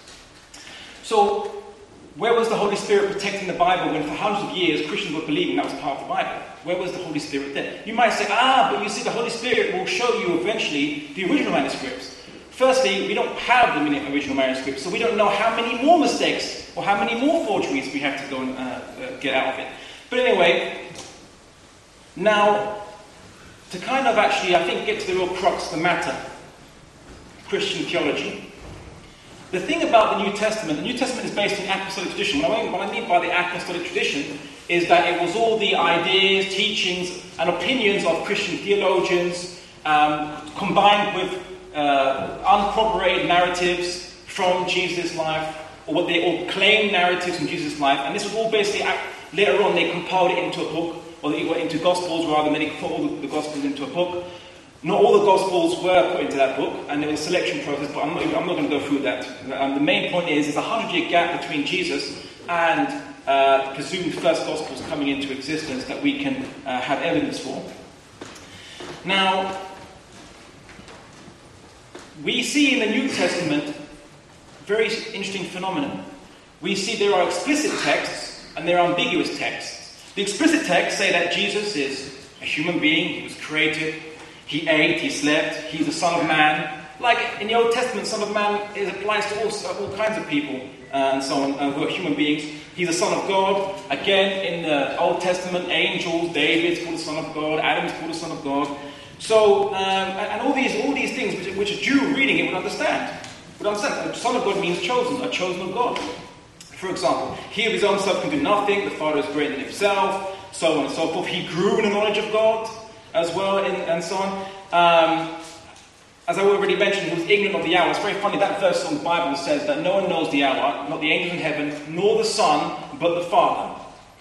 So, where was the Holy Spirit protecting the Bible when for hundreds of years Christians were believing that was part of the Bible? Where was the Holy Spirit there? You might say, ah, but you see, the Holy Spirit will show you eventually the original manuscripts. Firstly, we don't have the original manuscripts, so we don't know how many more mistakes or how many more forgeries we have to go and uh, uh, get out of it. But anyway, now, to kind of actually, I think, get to the real crux of the matter, Christian theology. The thing about the New Testament, the New Testament is based on the apostolic tradition. What I mean, what I mean by the apostolic tradition is that it was all the ideas, teachings, and opinions of Christian theologians um, combined with uh, uncorroborated narratives from Jesus' life, or what they all claim narratives from Jesus' life. And this was all basically, later on, they compiled it into a book, or into Gospels rather, than they put all the Gospels into a book. Not all the Gospels were put into that book, and there was a selection process, but I'm not, I'm not going to go through that. Um, the main point is there's a hundred-year gap between Jesus and uh, presumed first Gospels coming into existence that we can uh, have evidence for. Now, we see in the New Testament very interesting phenomenon. We see there are explicit texts and there are ambiguous texts. The explicit texts say that Jesus is a human being, he was created, he ate, he slept, he's the Son of Man. Like in the Old Testament, Son of Man it applies to all, all kinds of people uh, and so on, uh, who are human beings. He's the Son of God. Again, in the Old Testament, angels, David's called the Son of God, Adam's called the Son of God. So, um, and all these all these things which, which a Jew reading it would understand. Would understand. The Son of God means chosen, a chosen of God. For example, he of his own self can do nothing, the Father is greater than himself, so on and so forth. He grew in the knowledge of God as well, and, and so on. Um, as I already mentioned, he was ignorant of the hour. It's very funny, that verse on the Bible says that no one knows the hour, not the angels in heaven, nor the Son, but the Father.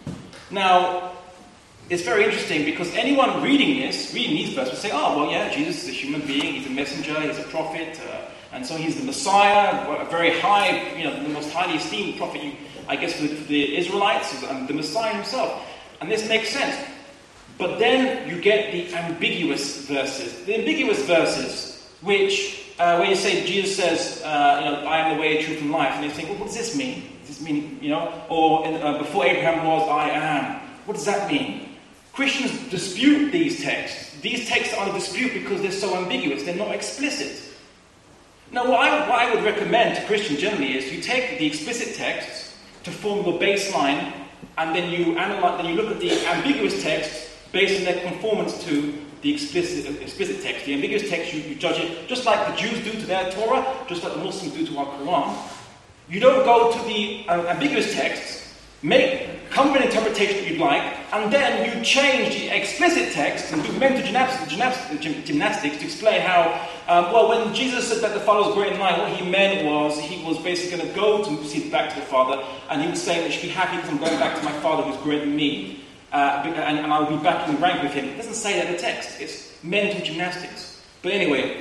Now, it's very interesting because anyone reading this, reading these verses, would say, oh, well, yeah, Jesus is a human being, he's a messenger, he's a prophet, uh, and so he's the Messiah, a very high, you know, the most highly esteemed prophet, you, I guess, for the, for the Israelites, and the Messiah himself. And this makes sense. But then you get the ambiguous verses. The ambiguous verses, which, uh, where you say, Jesus says, uh, you know, I am the way, truth, and life. And you think, well, what does this mean? Does this mean, you know, or in, uh, before Abraham was, I am. What does that mean? Christians dispute these texts. These texts are under dispute because they're so ambiguous. They're not explicit. Now, what I, what I would recommend to Christians generally is you take the explicit texts to form your baseline, and then you analyze, then you look at the ambiguous texts based on their conformance to the explicit, explicit text. The ambiguous text, you, you judge it just like the Jews do to their Torah, just like the Muslims do to our Quran. You don't go to the uh, ambiguous texts, make, come with an interpretation that you'd like, and then you change the explicit text and do mental gymnastics, gymnastics, gymnastics to explain how, um, well, when Jesus said that the Father was greater than I, what he meant was he was basically going to go to see back to the Father, and he was saying that you should be happy because I'm going back to my Father who's greater than me, uh, and, and I'll be back in the rank with him. It doesn't say that in the text. It's mental gymnastics. But anyway,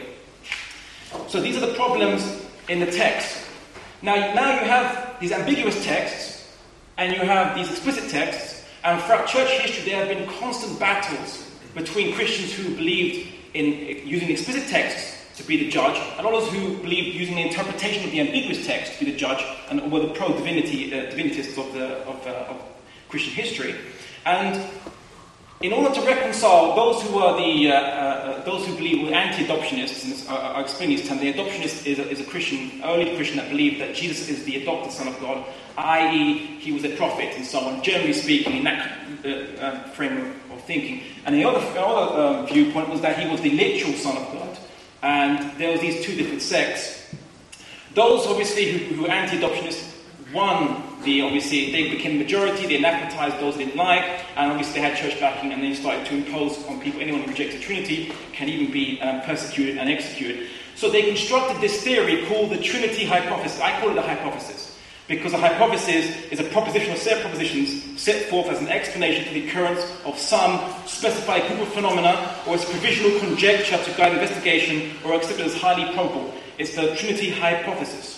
so these are the problems in the text. Now, now you have these ambiguous texts, and you have these explicit texts, and throughout church history there have been constant battles between Christians who believed in using explicit texts to be the judge, and others who believed using the interpretation of the ambiguous text to be the judge, and were the pro-divinity uh, divinitists of, the, of, uh, of Christian history. And in order to reconcile those who are the uh, uh, those who believe were anti-adoptionists, and this, uh, I'll explain these terms. The adoptionist is a, is a Christian, early Christian that believed that Jesus is the adopted Son of God, that is, he was a prophet and so on. Generally speaking, in that uh, uh, frame of, of thinking. And the other, the other uh, viewpoint was that he was the literal Son of God, and there was these two different sects. Those obviously who, who were anti-adoptionists won. The, obviously, they became the majority, they anathematized those they didn't like, and obviously they had church backing, and they started to impose on people, anyone who rejects the Trinity can even be um, persecuted and executed. So they constructed this theory called the Trinity hypothesis. I call it a hypothesis, because a hypothesis is a proposition or set of propositions set forth as an explanation for the occurrence of some specified group of phenomena, or as provisional conjecture to guide investigation, or accepted as highly probable. It's the Trinity hypothesis.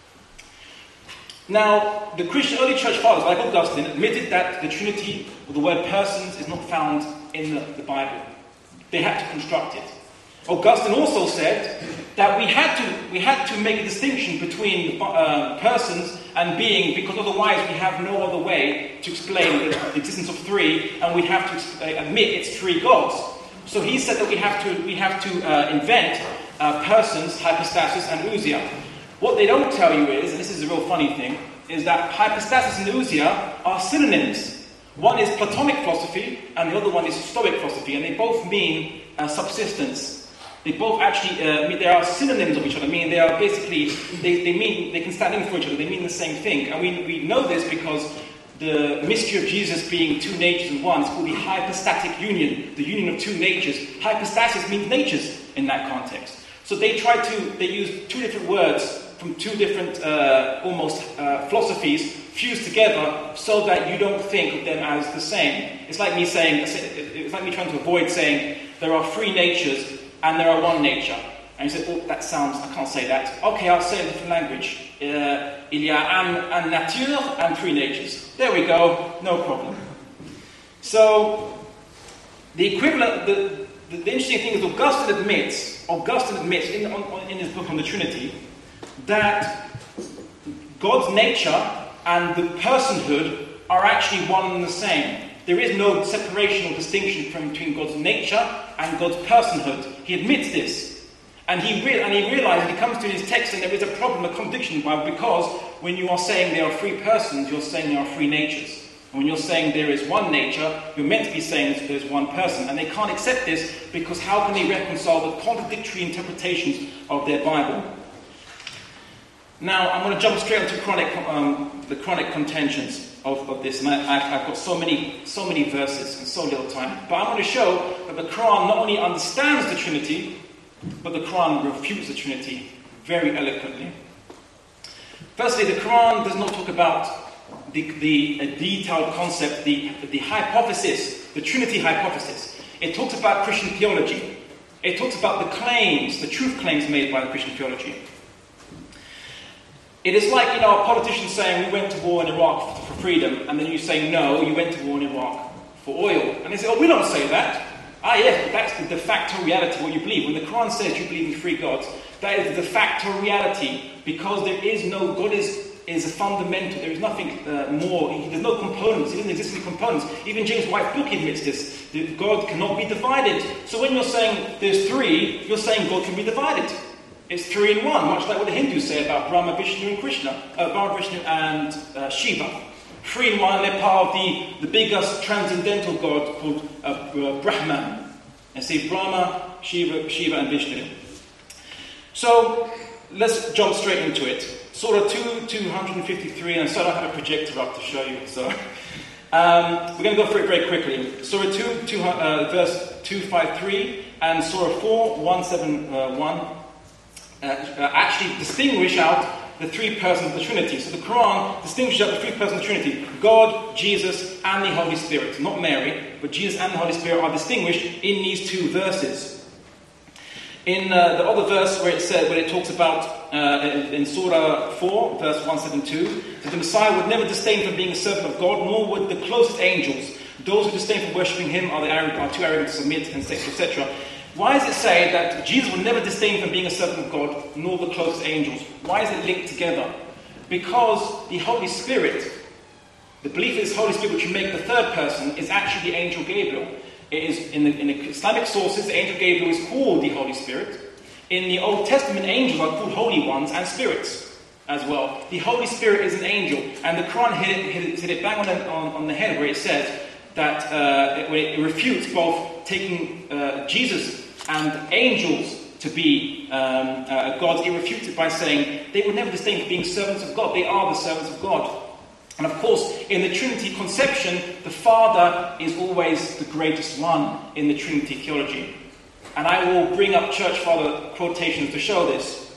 Now, the Christian early church fathers, like Augustine, admitted that the Trinity, or the word persons, is not found in the, the Bible. They had to construct it. Augustine also said that we had to we had to make a distinction between uh, persons and being, because otherwise we have no other way to explain the, the existence of three, and we have to uh, admit it's three gods. So he said that we have to we have to uh, invent uh, persons, hypostasis, and ousia. What they don't tell you is, and this is a real funny thing, is that hypostasis and ousia are synonyms. One is Platonic philosophy, and the other one is Stoic philosophy, and they both mean uh, subsistence. They both actually uh, mean they are synonyms of each other. Meaning they are basically they, they mean they can stand in for each other. They mean the same thing, and we we know this because the mystery of Jesus being two natures in one is called the hypostatic union, the union of two natures. Hypostasis means natures in that context. So they try to they use two different words from two different uh, almost uh, philosophies fused together so that you don't think of them as the same. It's like me saying, it's like me trying to avoid saying there are three natures and there are one nature. And you say, oh, that sounds, I can't say that. Okay, I'll say it in a different language. Uh, il y a un, un nature and three natures. There we go, no problem. So, the equivalent, the, the, the interesting thing is Augustine admits, Augustine admits in, on, in his book on the Trinity, that God's nature and the personhood are actually one and the same. There is no separation or distinction from, between God's nature and God's personhood. He admits this. And he, re- and he realizes, he comes to his text, and there is a problem, a contradiction, because when you are saying there are three persons, you're saying there are three natures. And when you're saying there is one nature, you're meant to be saying that there's one person. And they can't accept this, because how can they reconcile the contradictory interpretations of their Bible? Now, I'm going to jump straight into chronic, um, the chronic contentions of, of this. And I, I've, I've got so many, so many verses and so little time. But I'm going to show that the Quran not only understands the Trinity, but the Quran refutes the Trinity very eloquently. Firstly, the Quran does not talk about the, the a detailed concept, the, the hypothesis, the Trinity hypothesis. It talks about Christian theology. It talks about the claims, the truth claims made by the Christian theology. It is like, you know, a politician saying, we went to war in Iraq for, for freedom, and then you say, no, you went to war in Iraq for oil. And they say, oh, we don't say that. Ah, yes, but that's the de facto reality, what you believe. When the Quran says you believe in three gods, that is the de facto reality, because there is no, God is, is a fundamental, there is nothing uh, more, he, there's no components, he doesn't exist in components. Even James White's book admits this, that God cannot be divided. So when you're saying there's three, you're saying God can be divided. It's three in one, much like what the Hindus say about Brahma, Vishnu and Krishna, uh, Brahma, Vishnu and uh, Shiva. Three in one, they're part of the, the biggest transcendental God called uh, uh, Brahman. And see Brahma, Shiva, Shiva and Vishnu. So, let's jump straight into it. Surah two, two fifty-three, and so I don't have a projector up to show you, so... Um, we're going to go through it very quickly. Surah two, two uh, verse two fifty-three, and Surah four, one seventy-one uh, uh, actually distinguish out the three persons of the Trinity. So the Quran distinguishes out the three persons of the Trinity. God, Jesus, and the Holy Spirit. Not Mary, but Jesus and the Holy Spirit are distinguished in these two verses. In uh, the other verse where it said, where it talks about, uh, in, in Surah four, verse one seventy-two, that the Messiah would never disdain from being a servant of God, nor would the closest angels. Those who disdain from worshipping him are, the arrogant, are too arrogant to submit, and et cetera. Why does it say that Jesus will never disdain from being a servant of God, nor the closest angels? Why is it linked together? Because the Holy Spirit, the belief in this Holy Spirit, which you make the third person, is actually the angel Gabriel. It is in the, in the Islamic sources, the angel Gabriel is called the Holy Spirit. In the Old Testament, angels are called holy ones and spirits as well. The Holy Spirit is an angel, and the Quran hit it, hit it, hit it bang on the, on, on the head where it says that uh, it, it refutes both taking uh, Jesus and angels to be um, uh, gods. It refutes it by saying they would never disdain for being servants of God. They are the servants of God. And of course, in the Trinity conception, the Father is always the greatest one in the Trinity theology. And I will bring up Church Father quotations to show this.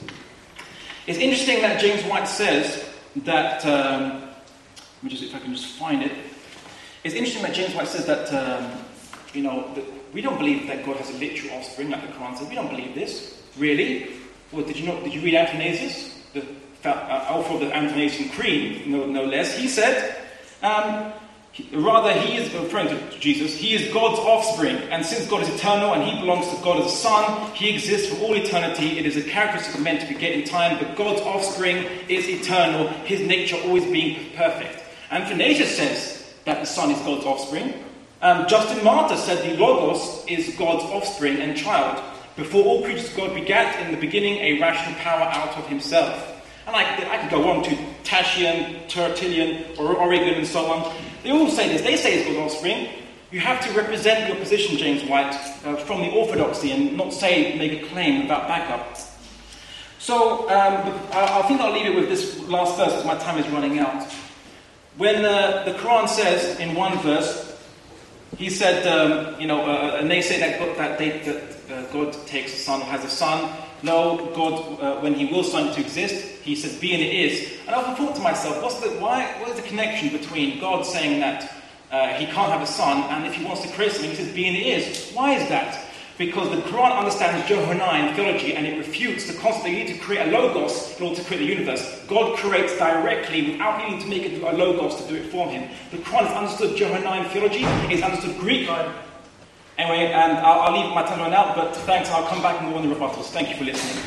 It's interesting that James White says that, um, let me just, if I can just find it. It's interesting that James White says that, um, you know, that we don't believe that God has a literal offspring, like the Quran says. We don't believe this. Really? Well, did you know? Did you read Athanasius? The uh, author of the Athanasian Creed, no, no less. He said, um, he, rather he is, referring to Jesus, he is God's offspring. And since God is eternal and he belongs to God as a son, he exists for all eternity. It is a characteristic meant to be get in time, but God's offspring is eternal, his nature always being perfect. And Athanasius says that the son is God's offspring. Um, Justin Martyr said the Logos is God's offspring and child. Before all creatures God begat, in the beginning, a rational power out of himself. And I, I could go on to Tatian, Tertullian, or Origen, and so on. They all say this. They say it's God's offspring. You have to represent your position, James White, uh, from the orthodoxy and not say, make a claim without backup. So, um, I, I think I'll leave it with this last verse as my time is running out. When uh, the Quran says in one verse, he said, um, you know, uh, and they say that God, that, they, that uh, God takes a son or has a son. No, God, uh, when He wills something to exist, He says, "Be and it is." And I often thought to myself, what's the why? What is the connection between God saying that uh, He can't have a son, and if He wants to create something, He says, "Be and it is"? Why is that? Because the Quran understands Johannine theology and it refutes the concept that you need to create a logos in order to create the universe. God creates directly without needing to make it a logos to do it for him. The Quran has understood Johannine theology, it's understood Greek. Anyway, and I'll, I'll leave my time right now, but thanks, I'll come back more on the rebuttals. Thank you for listening.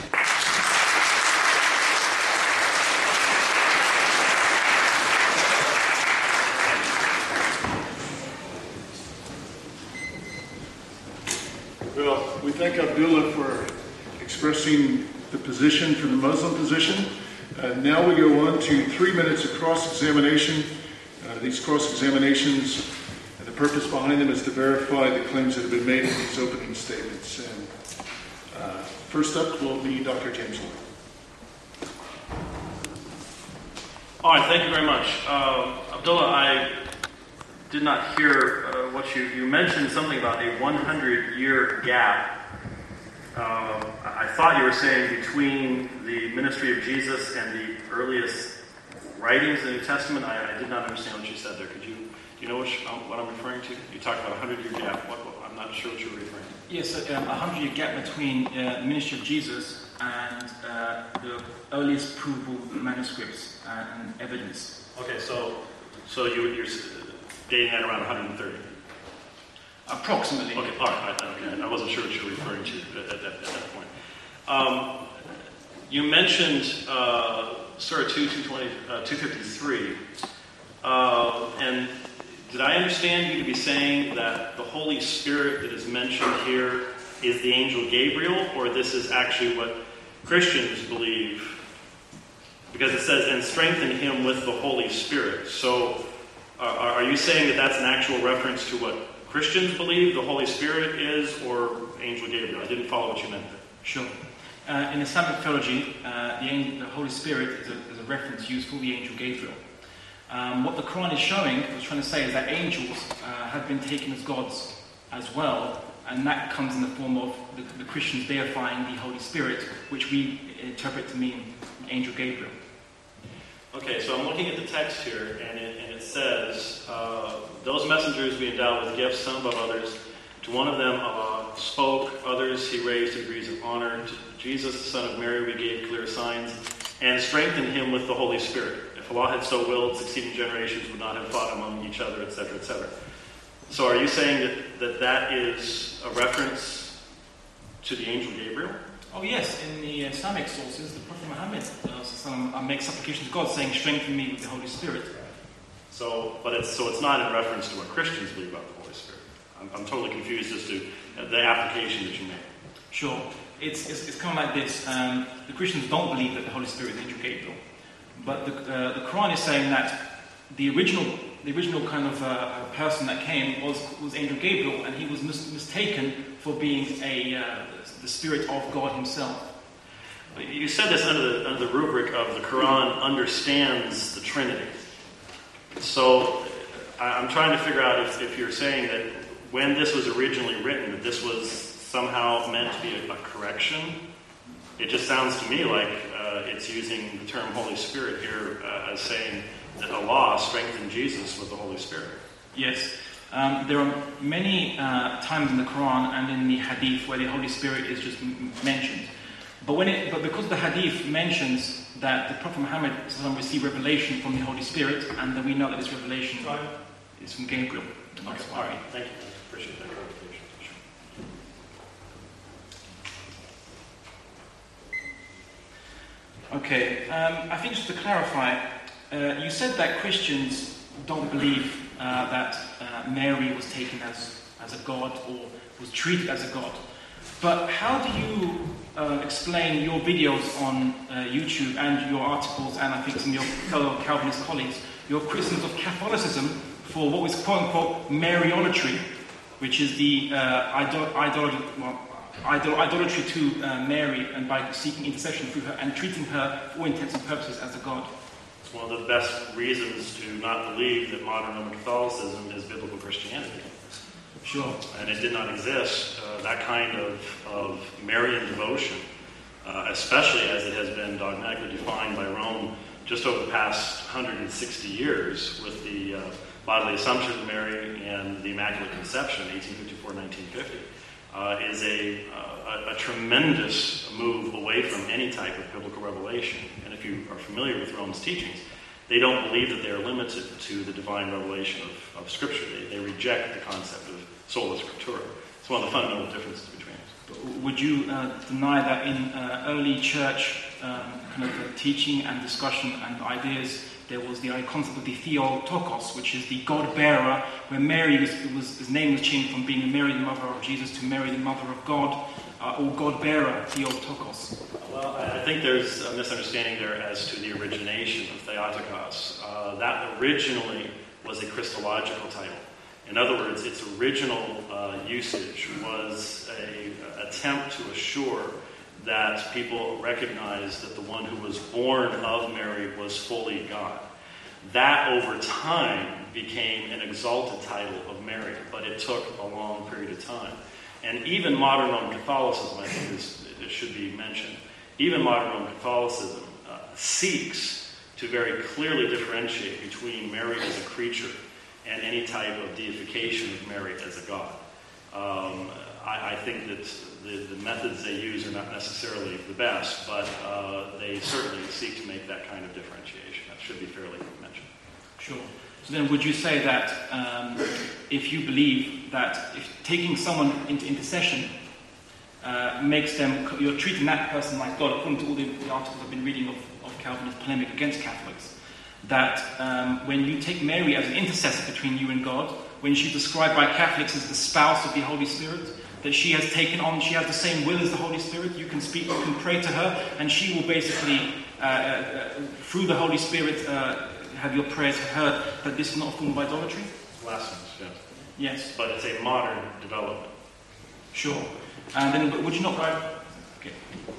Well, we thank Abdullah for expressing the position from the Muslim position. Uh, now we go on to three minutes of cross-examination. Uh, these cross-examinations, uh, the purpose behind them is to verify the claims that have been made in these opening statements. And uh, first up will be Doctor James Lloyd. All right, thank you very much. Uh, Abdullah, I did not hear uh, what you, you mentioned something about a one hundred year gap. Uh, I thought you were saying between the ministry of Jesus and the earliest writings of the New Testament. I, I did not understand what you said there. Could you, do you know which, um, what I'm referring to? You talked about a one hundred year gap. What, what, I'm not sure what you were referring to. Yes, a um, one hundred year gap between uh, the ministry of Jesus and uh, the earliest provable manuscripts and evidence. Okay, so so you, you're dating at around one hundred thirty. Approximately. Okay, all right. Okay. I wasn't sure what you were referring to at, at, at that point. Um, you mentioned uh, Surah two, two twenty, uh, two fifty-three, uh, and did I understand you to be saying that the Holy Spirit that is mentioned here is the angel Gabriel, or this is actually what Christians believe? Because it says, and strengthen him with the Holy Spirit. So uh, are you saying that that's an actual reference to what Christians believe the Holy Spirit is, or angel Gabriel? I didn't follow what you meant there. Sure. Uh, in Islamic theology, uh, the, angel, the Holy Spirit is a, is a reference used for the angel Gabriel. Um, what the Quran is showing, I was trying to say, is that angels uh, have been taken as gods as well, and that comes in the form of the, the Christians deifying the Holy Spirit, which we interpret to mean angel Gabriel. Okay, so I'm looking at the text here, and it, and it says, uh, those messengers we endowed with gifts, some above others. To one of them Allah spoke, others he raised to degrees of honor. To Jesus, the son of Mary, we gave clear signs, and strengthened him with the Holy Spirit. If Allah had so willed, succeeding generations would not have fought among each other, et cetera, et cetera. So are you saying that that, that is a reference to the angel Gabriel? Oh yes, in the Islamic sources, the Prophet Muhammad uh, some, uh, makes supplication to God saying, strengthen me with the Holy Spirit. So, but it's so it's not in reference to what Christians believe about the Holy Spirit. I'm, I'm totally confused as to the application that you made. Sure. It's, it's, it's kind of like this. Um, the Christians don't believe that the Holy Spirit is angel Gabriel. But the, uh, the Quran is saying that the original the original kind of uh, person that came was, was angel Gabriel, and he was mis- mistaken for being a uh, the spirit of God himself. You said this under the, under the rubric of the Quran understands the Trinity. So I'm trying to figure out if, if you're saying that when this was originally written, that this was somehow meant to be a, a correction. It just sounds to me like uh, it's using the term Holy Spirit here uh, as saying that Allah strengthened Jesus with the Holy Spirit. Yes. Um, there are many uh, times in the Quran and in the Hadith where the Holy Spirit is just m- mentioned. But when it, but because the Hadith mentions that the Prophet Muhammad received revelation from the Holy Spirit, and that we know that this revelation right. is from Gabriel. Okay, all right. Thank you. I appreciate that clarification. Sure. Okay. Um, I think just to clarify, uh, you said that Christians don't believe uh, that uh, Mary was taken as, as a god or was treated as a god. But how do you uh, explain your videos on uh, YouTube and your articles, and I think some of your fellow Calvinist colleagues, your criticisms of Catholicism for what was quote-unquote Mariolatry, which is the uh, idol- idol- well, idol- idolatry to uh, Mary, and by seeking intercession through her and treating her, for all intents and purposes, as a god? It's one of the best reasons to not believe that modern Roman Catholicism is biblical Christianity. Sure. And it did not exist, uh, that kind of, of Marian devotion, uh, especially as it has been dogmatically defined by Rome just over the past one hundred sixty years with the uh, bodily assumption of Mary and the Immaculate Conception, eighteen fifty-four to nineteen fifty. uh, is a, uh, a, a tremendous move away from any type of biblical revelation. And if you are familiar with Rome's teachings, they don't believe that they are limited to the divine revelation of, of Scripture. They, they reject the concept of sola scriptura. It's one of the fundamental differences between us. Would you uh, deny that in uh, early church um, kind of uh, teaching and discussion and ideas, there was the concept of the Theotokos, which is the God-bearer, where Mary was, it was, his name was changed from being Mary, the mother of Jesus, to Mary, the mother of God, uh, or God-bearer, Theotokos? Well, I think there's a misunderstanding there as to the origination of Theotokos. Uh, that originally was a Christological title. In other words, its original uh, usage was an attempt to assure that people recognized that the one who was born of Mary was fully God. That, over time, became an exalted title of Mary, but it took a long period of time. And even modern Roman Catholicism, I think is, it should be mentioned, even modern Roman Catholicism uh, seeks to very clearly differentiate between Mary as a creature and any type of deification of Mary as a God. Um, I, I think that the, the methods they use are not necessarily the best, but uh, they certainly seek to make that kind of differentiation. That should be fairly mentioned. Sure. So then would you say that um, if you believe that if taking someone into intercession uh, makes them, you're treating that person like God, according to all the, the articles I've been reading of, of Calvinist polemic against Catholics, that um, when you take Mary as an intercessor between you and God, when she's described by Catholics as the spouse of the Holy Spirit, that she has taken on, she has the same will as the Holy Spirit, you can speak, you can pray to her, and she will basically, uh, uh, through the Holy Spirit, uh, have your prayers heard, that this is not a form of idolatry? Blasphemous, yes. Yes. But it's a modern development. Sure. And then would you not... Okay.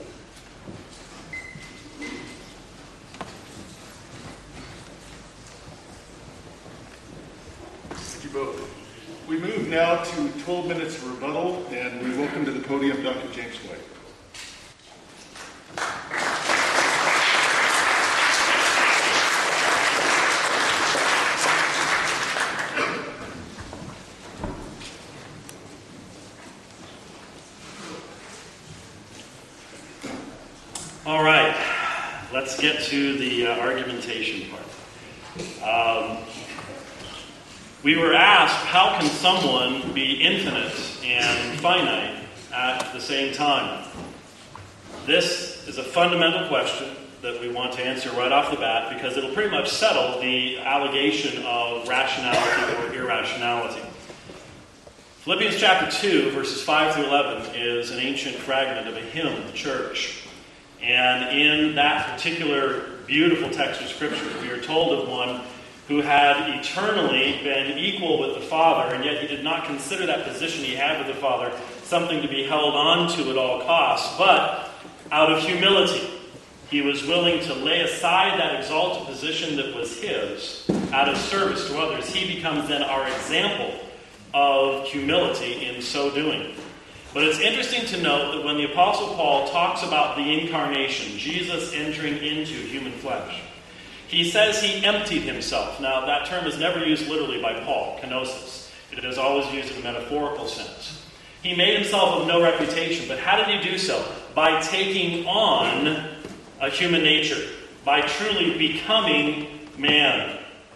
Thank you both. We move now to twelve minutes of rebuttal, and we welcome to the podium Doctor James White. All right, let's get to the uh, argumentation part. Um, we were asked, how can someone be infinite and finite at the same time? This is a fundamental question that we want to answer right off the bat, because it'll pretty much settle the allegation of rationality or irrationality. Philippians chapter two, verses five through eleven, is an ancient fragment of a hymn of the church. And in that particular beautiful text of Scripture, we are told of one who had eternally been equal with the Father, and yet he did not consider that position he had with the Father something to be held on to at all costs, but out of humility, he was willing to lay aside that exalted position that was his out of service to others. He becomes then our example of humility in so doing. But it's interesting to note that when the Apostle Paul talks about the incarnation, Jesus entering into human flesh, he says he emptied himself. Now, that term is never used literally by Paul, kenosis. It is always used in a metaphorical sense. He made himself of no reputation, but how did he do so? By taking on a human nature, by truly becoming man.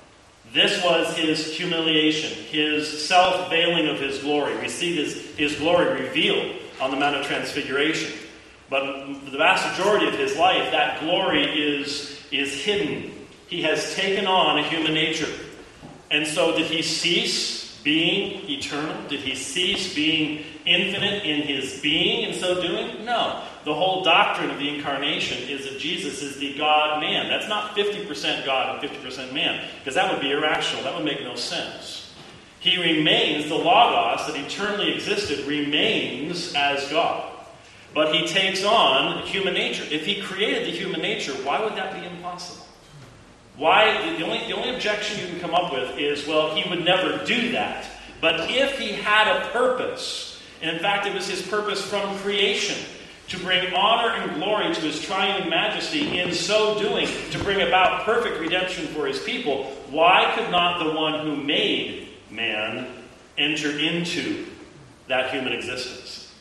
This was his humiliation, his self-veiling of his glory. We see this, his glory revealed on the Mount of Transfiguration. But the vast majority of his life, that glory is, is hidden. He has taken on a human nature. And so did he cease being eternal? Did he cease being infinite in his being in so doing? No. The whole doctrine of the incarnation is that Jesus is the God-man. That's not fifty percent God and fifty percent man, because that would be irrational. That would make no sense. He remains, the Logos that eternally existed remains as God. But he takes on human nature. If he created the human nature, why would that be impossible? Why? The only, the only objection you can come up with is, well, he would never do that. But if he had a purpose, and in fact it was his purpose from creation, to bring honor and glory to his triune majesty, in so doing, to bring about perfect redemption for his people, why could not the one who made man enter into that human existence?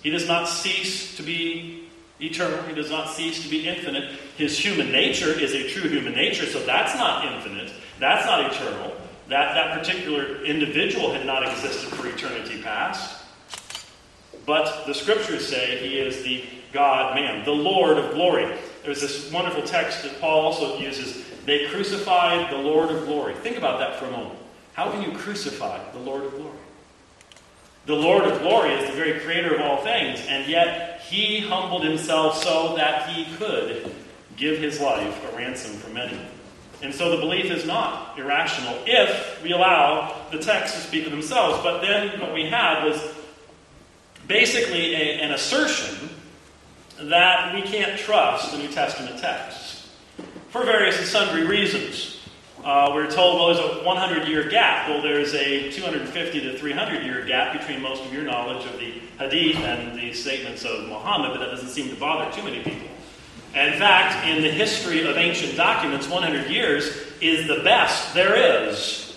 He does not cease to be eternal. He does not cease to be infinite. His human nature is a true human nature, so that's not infinite. That's not eternal. That, that particular individual had not existed for eternity past. But the scriptures say he is the God-man, the Lord of glory. There's this wonderful text that Paul also uses. They crucified the Lord of glory. Think about that for a moment. How can you crucify the Lord of glory? The Lord of glory is the very creator of all things, and yet he humbled himself so that he could give his life a ransom for many. And so the belief is not irrational if we allow the texts to speak for themselves. But then what we had was basically a, an assertion that we can't trust the New Testament texts for various and sundry reasons. Uh, we're told, well, there's a one hundred year gap. Well, there's a two hundred fifty to three hundred year gap between most of your knowledge of the Hadith and the statements of Muhammad, but that doesn't seem to bother too many people. And in fact, in the history of ancient documents, one hundred years is the best there is.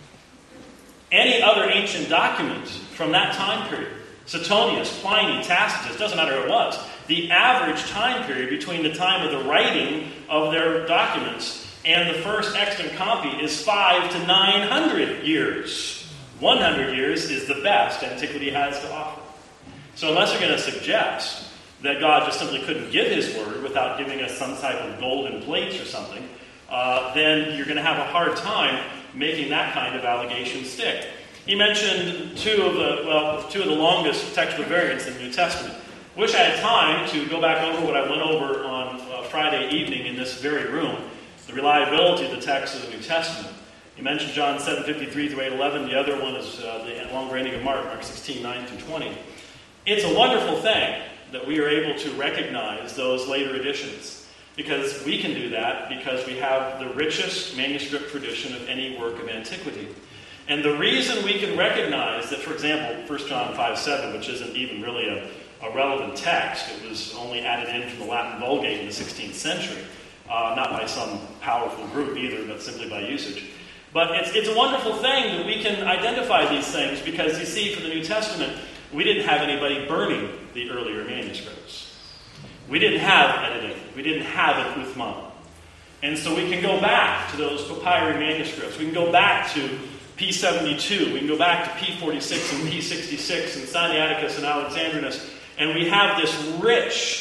Any other ancient document from that time period, Suetonius, Pliny, Tacitus, doesn't matter who it was, the average time period between the time of the writing of their documents and the first extant copy is five to nine hundred years. one hundred years is the best antiquity has to offer. So unless you're going to suggest that God just simply couldn't give his word without giving us some type of golden plates or something, uh, then you're going to have a hard time making that kind of allegation stick. He mentioned two of the, well, two of the longest textual variants in the New Testament. Wish I had time to go back over what I went over on uh, Friday evening in this very room. The reliability of the text of the New Testament. He mentioned John seven fifty-three through eight eleven. The other one is uh, the longer ending of Mark, Mark sixteen nine through twenty. It's a wonderful thing that we are able to recognize those later editions, because we can do that because we have the richest manuscript tradition of any work of antiquity. And the reason we can recognize that, for example, First John five seven, which isn't even really a, a relevant text, it was only added in from the Latin Vulgate in the sixteenth century. Uh, not by some powerful group either, but simply by usage. But it's, it's a wonderful thing that we can identify these things because, you see, for the New Testament, we didn't have anybody burning the earlier manuscripts. We didn't have editing. We didn't have an Uthman. And so we can go back to those papyri manuscripts. We can go back to P seventy-two. We can go back to P forty-six and P sixty-six and Sinaiticus and Alexandrinus. And we have this rich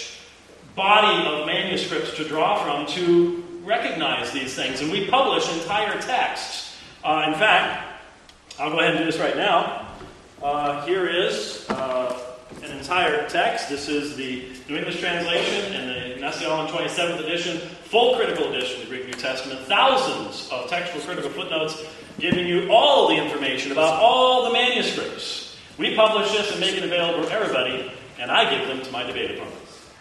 body of manuscripts to draw from to recognize these things. And we publish entire texts. Uh, in fact, I'll go ahead and do this right now. Uh, here is uh, an entire text. This is the New English translation and the Nacional twenty-seventh edition, full critical edition of the Greek New Testament. Thousands of textual critical footnotes giving you all the information about all the manuscripts. We publish this and make it available to everybody, and I give them to my debate opponents.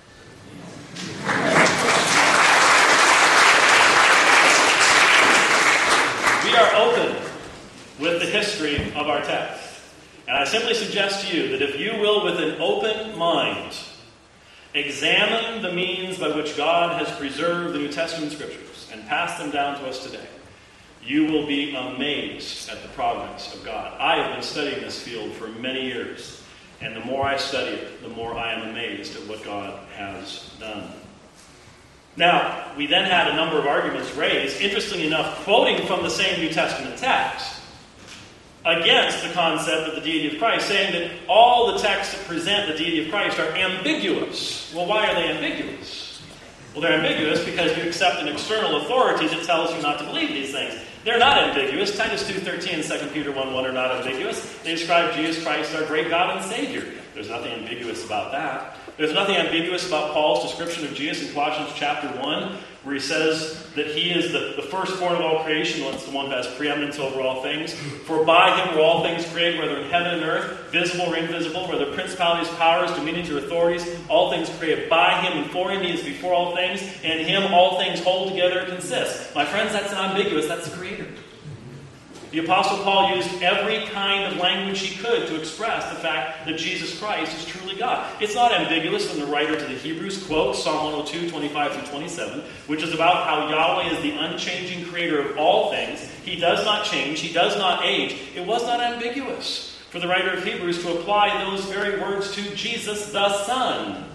We are open with the history of our text. And I simply suggest to you that if you will, with an open mind, examine the means by which God has preserved the New Testament Scriptures and passed them down to us today, you will be amazed at the progress of God. I have been studying this field for many years, and the more I study it, the more I am amazed at what God has done. Now, we then had a number of arguments raised, interestingly enough, quoting from the same New Testament text, against the concept of the deity of Christ, saying that all the texts that present the deity of Christ are ambiguous. Well, why are they ambiguous? Well, they're ambiguous because you accept an external authority that tells you not to believe these things. They're not ambiguous. Titus two thirteen and Second Peter one one are not ambiguous. They describe Jesus Christ, our great God and Savior. There's nothing ambiguous about that. There's nothing ambiguous about Paul's description of Jesus in Colossians chapter one, where he says that he is the, the firstborn of all creation, the one who has preeminence over all things. For by him were all things created, whether in heaven and earth, visible or invisible, whether principalities, powers, dominions, or authorities, all things created by him and for him. He is before all things, and in him all things hold together and consist. My friends, that's not ambiguous. That's the Creator. The Apostle Paul used every kind of language he could to express the fact that Jesus Christ is truly God. It's not ambiguous when the writer to the Hebrews quotes Psalm one oh two, twenty-five through twenty-seven, which is about how Yahweh is the unchanging creator of all things. He does not change. He does not age. It was not ambiguous for the writer of Hebrews to apply those very words to Jesus the Son.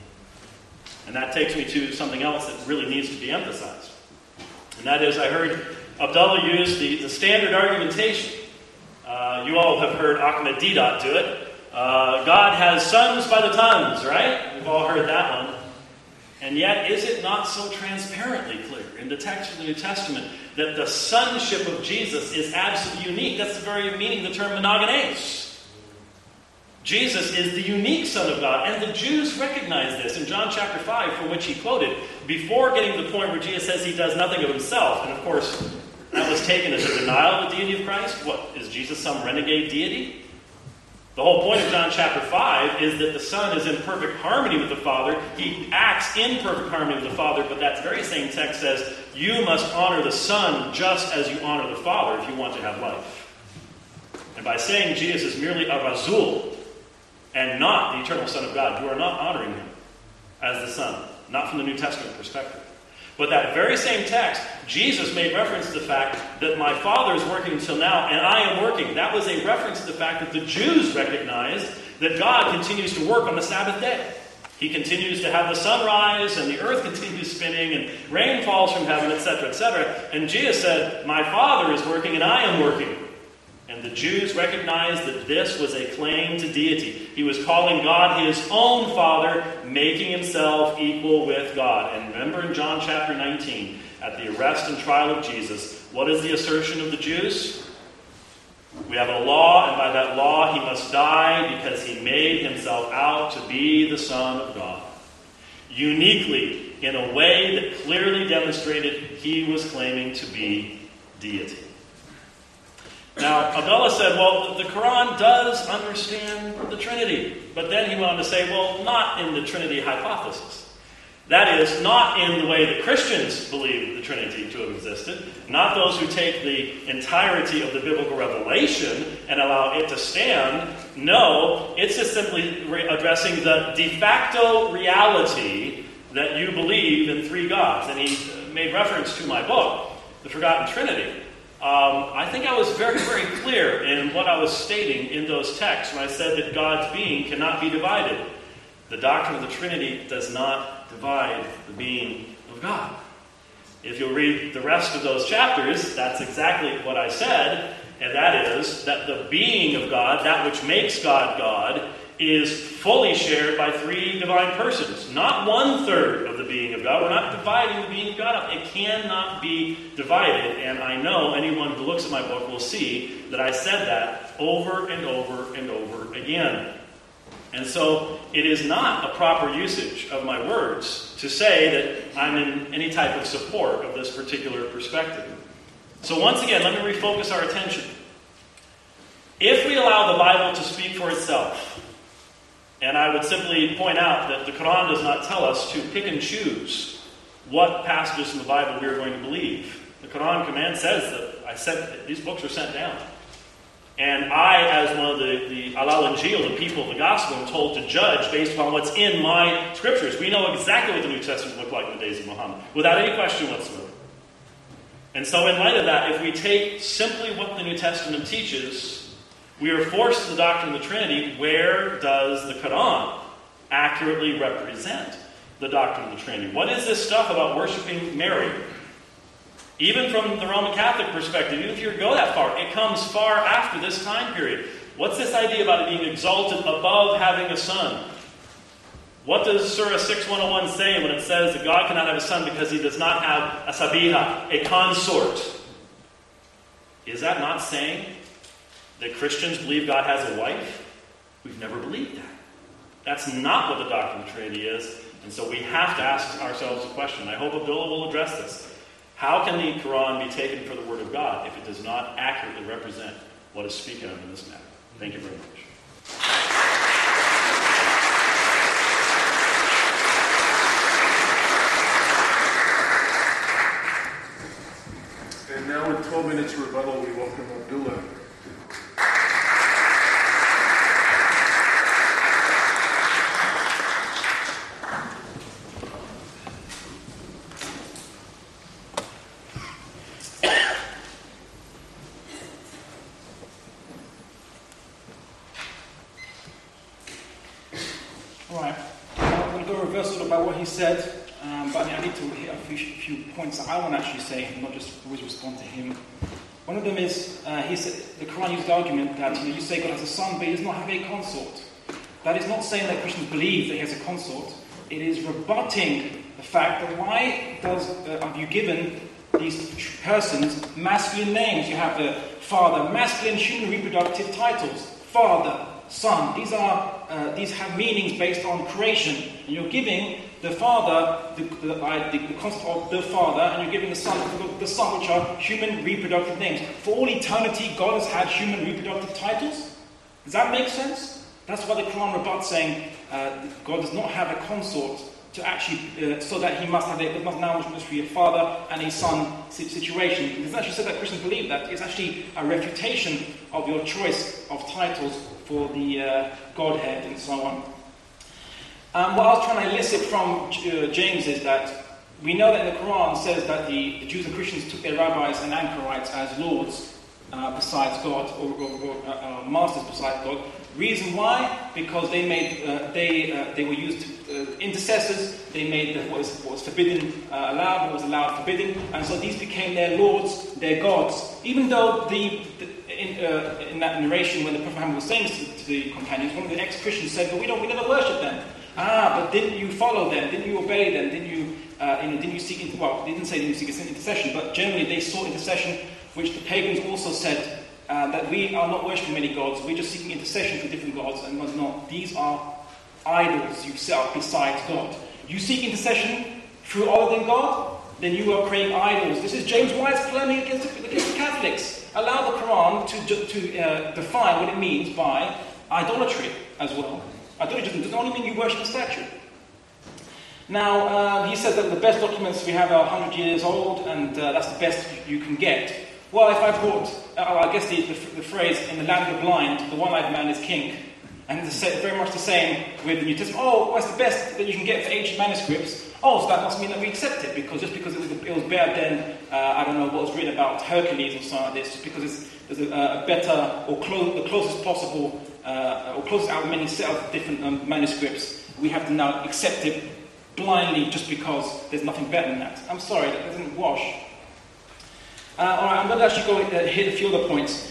And that takes me to something else that really needs to be emphasized. And that is, I heard Abdullah use the, the standard argumentation. Uh, you all have heard Ahmed Deedat do it. Uh, God has sons by the tons, right? We've all heard that one. And yet, is it not so transparently clear in the text of the New Testament that the sonship of Jesus is absolutely unique? That's the very meaning of the term monogenes. Jesus is the unique Son of God, and the Jews recognize this in John chapter five, from which he quoted, before getting to the point where Jesus says he does nothing of himself. And of course, that was taken as a denial of the deity of Christ. What, is Jesus some renegade deity? The whole point of John chapter five is that the Son is in perfect harmony with the Father. He acts in perfect harmony with the Father, but that very same text says, you must honor the Son just as you honor the Father if you want to have life. And by saying Jesus is merely a Razul and not the eternal Son of God, you are not honoring him as the Son, not from the New Testament perspective. But that very same text, Jesus made reference to the fact that my Father is working until now, and I am working. That was a reference to the fact that the Jews recognized that God continues to work on the Sabbath day. He continues to have the sun rise, and the earth continues spinning, and rain falls from heaven, et cetera, et cetera. And Jesus said, my Father is working, and I am working. And the Jews recognized that this was a claim to deity. He was calling God his own Father, making himself equal with God. And remember in John chapter nineteen, at the arrest and trial of Jesus, what is the assertion of the Jews? We have a law, and by that law he must die because he made himself out to be the Son of God. Uniquely, in a way that clearly demonstrated he was claiming to be deity. Now, Abdullah said, well, the Quran does understand the Trinity. But then he went on to say, well, not in the Trinity hypothesis. That is, not in the way that Christians believe the Trinity to have existed. Not those who take the entirety of the biblical revelation and allow it to stand. No, it's just simply re- addressing the de facto reality that you believe in three gods. And he made reference to my book, The Forgotten Trinity. Um, I think I was very, very clear in what I was stating in those texts when I said that God's being cannot be divided. The doctrine of the Trinity does not divide the being of God. If you'll read the rest of those chapters, that's exactly what I said, and that is that the being of God, that which makes God God, is fully shared by three divine persons. Not one-third of the being of God. We're not dividing the being of God up. It cannot be divided. And I know anyone who looks at my book will see that I said that over and over and over again. And so it is not a proper usage of my words to say that I'm in any type of support of this particular perspective. So once again, let me refocus our attention. If we allow the Bible to speak for itself, and I would simply point out that the Quran does not tell us to pick and choose what passages in the Bible we are going to believe. The Quran command says that I said that these books are sent down. And I, as one of the, the Al-Injil, the people of the gospel, am told to judge based upon what's in my scriptures. We know exactly what the New Testament looked like in the days of Muhammad, without any question whatsoever. And so in light of that, if we take simply what the New Testament teaches, we are forced to the doctrine of the Trinity. Where does the Quran accurately represent the doctrine of the Trinity? What is this stuff about worshiping Mary? Even from the Roman Catholic perspective, even if you go that far, it comes far after this time period. What's this idea about it being exalted above having a son? What does Surah six one oh one say when it says that God cannot have a son because he does not have a sabiha, a consort? Is that not saying that Christians believe God has a wife? We've never believed that. That's not what the doctrine of the Trinity is. And so we have to ask ourselves a question. I hope Abdullah will address this. How can the Quran be taken for the Word of God if it does not accurately represent what is spoken of in this matter? Thank you very much. And now with twelve minutes rebuttal, we welcome Abdullah. about what he said, um, but I, mean, I need to hit a few, few points that I want to actually say, not just always respond to him. One of them is, uh, he said, the Quran used the argument that you know, you say God has a son, but he does not have a consort. That is not saying that Christians believe that he has a consort. It is rebutting the fact that why does uh, have you given these persons masculine names? You have the father, masculine human reproductive titles, father, son. These are uh, these have meanings based on creation. And you're giving the father the, the, uh, the, the concept of the father, and you're giving the son the son, which are human reproductive names. For all eternity, God has had human reproductive titles. Does that make sense? That's why the Quran rebuts, saying uh, God does not have a consort to actually, uh, so that he must have a, it must now must be a father and a son situation. It doesn't actually say that Christians believe that. It's actually a refutation of your choice of titles for the uh, Godhead and so on. Um, what I was trying to elicit from uh, James is that we know that in the Quran says that the, the Jews and Christians took their rabbis and anchorites as lords uh, besides God, or, or, or uh, uh, masters besides God. Reason why? Because they made uh, they uh, they were used to, uh, intercessors. They made the, what, was, what was forbidden uh, allowed, what was allowed forbidden, and so these became their lords, their gods. Even though the, the in, uh, in that narration, when the Prophet Muhammad was saying to, to the companions, one of the ex-Christians said, "But we don't, we never worship them." Ah, but didn't you follow them? Didn't you obey them? Didn't you, uh, you know, didn't you seek? Well, they didn't say didn't you seek intercession, but generally they sought intercession, which the pagans also said. Uh, that we are not worshipping many gods, we're just seeking intercession for different gods, and was not. These are idols you set up besides God. You seek intercession through other than God, then you are creating idols. This is James White's claiming against the, against the Catholics. Allow the Quran to, to uh, define what it means by idolatry as well. Idolatry doesn't only mean you worship a statue. Now, uh, he says that the best documents we have are one hundred years old, and uh, that's the best you can get. Well, if I brought, uh, I guess the, the, the phrase, in the land of the blind, the one-eyed man is king. And it's very much the same with the New Testament. Oh, what's the best that you can get for ancient manuscripts? Oh, so that must mean that we accept it, because just because it was, it was better than, uh, I don't know, what was written about Hercules or something like this, just because it's, there's a, a better, or close, the closest possible, uh, or closest out of many set of different um, manuscripts, we have to now accept it blindly just because there's nothing better than that. I'm sorry, that doesn't wash. Uh, all right, I'm going to actually go uh, hit a few other points.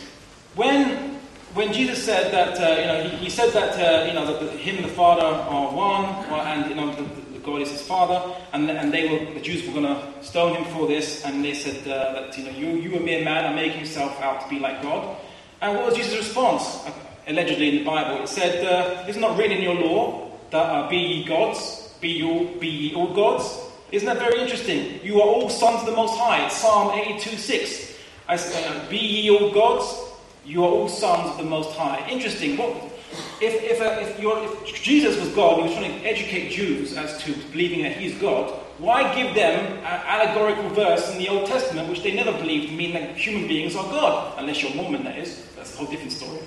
When when Jesus said that, uh, you know, he, he said that, uh, you know, that the, him and the Father are one, or, and you know, the, the God is his Father, and and they were the Jews were going to stone him for this, and they said uh, that, you know, you you a mere man are making yourself out to be like God. And what was Jesus' response? Uh, allegedly in the Bible, it said, uh, "It's not written in your law that uh, be ye gods, be you be ye all gods." Isn't that very interesting? You are all sons of the Most High. Psalm eighty-two six. I say, uh, be ye all gods, you are all sons of the Most High. Interesting. What if if, uh, if, you're, if Jesus was God, he was trying to educate Jews as to believing that he's God, why give them an allegorical verse in the Old Testament which they never believed mean that human beings are God? Unless you're Mormon, that is. That's a whole different story.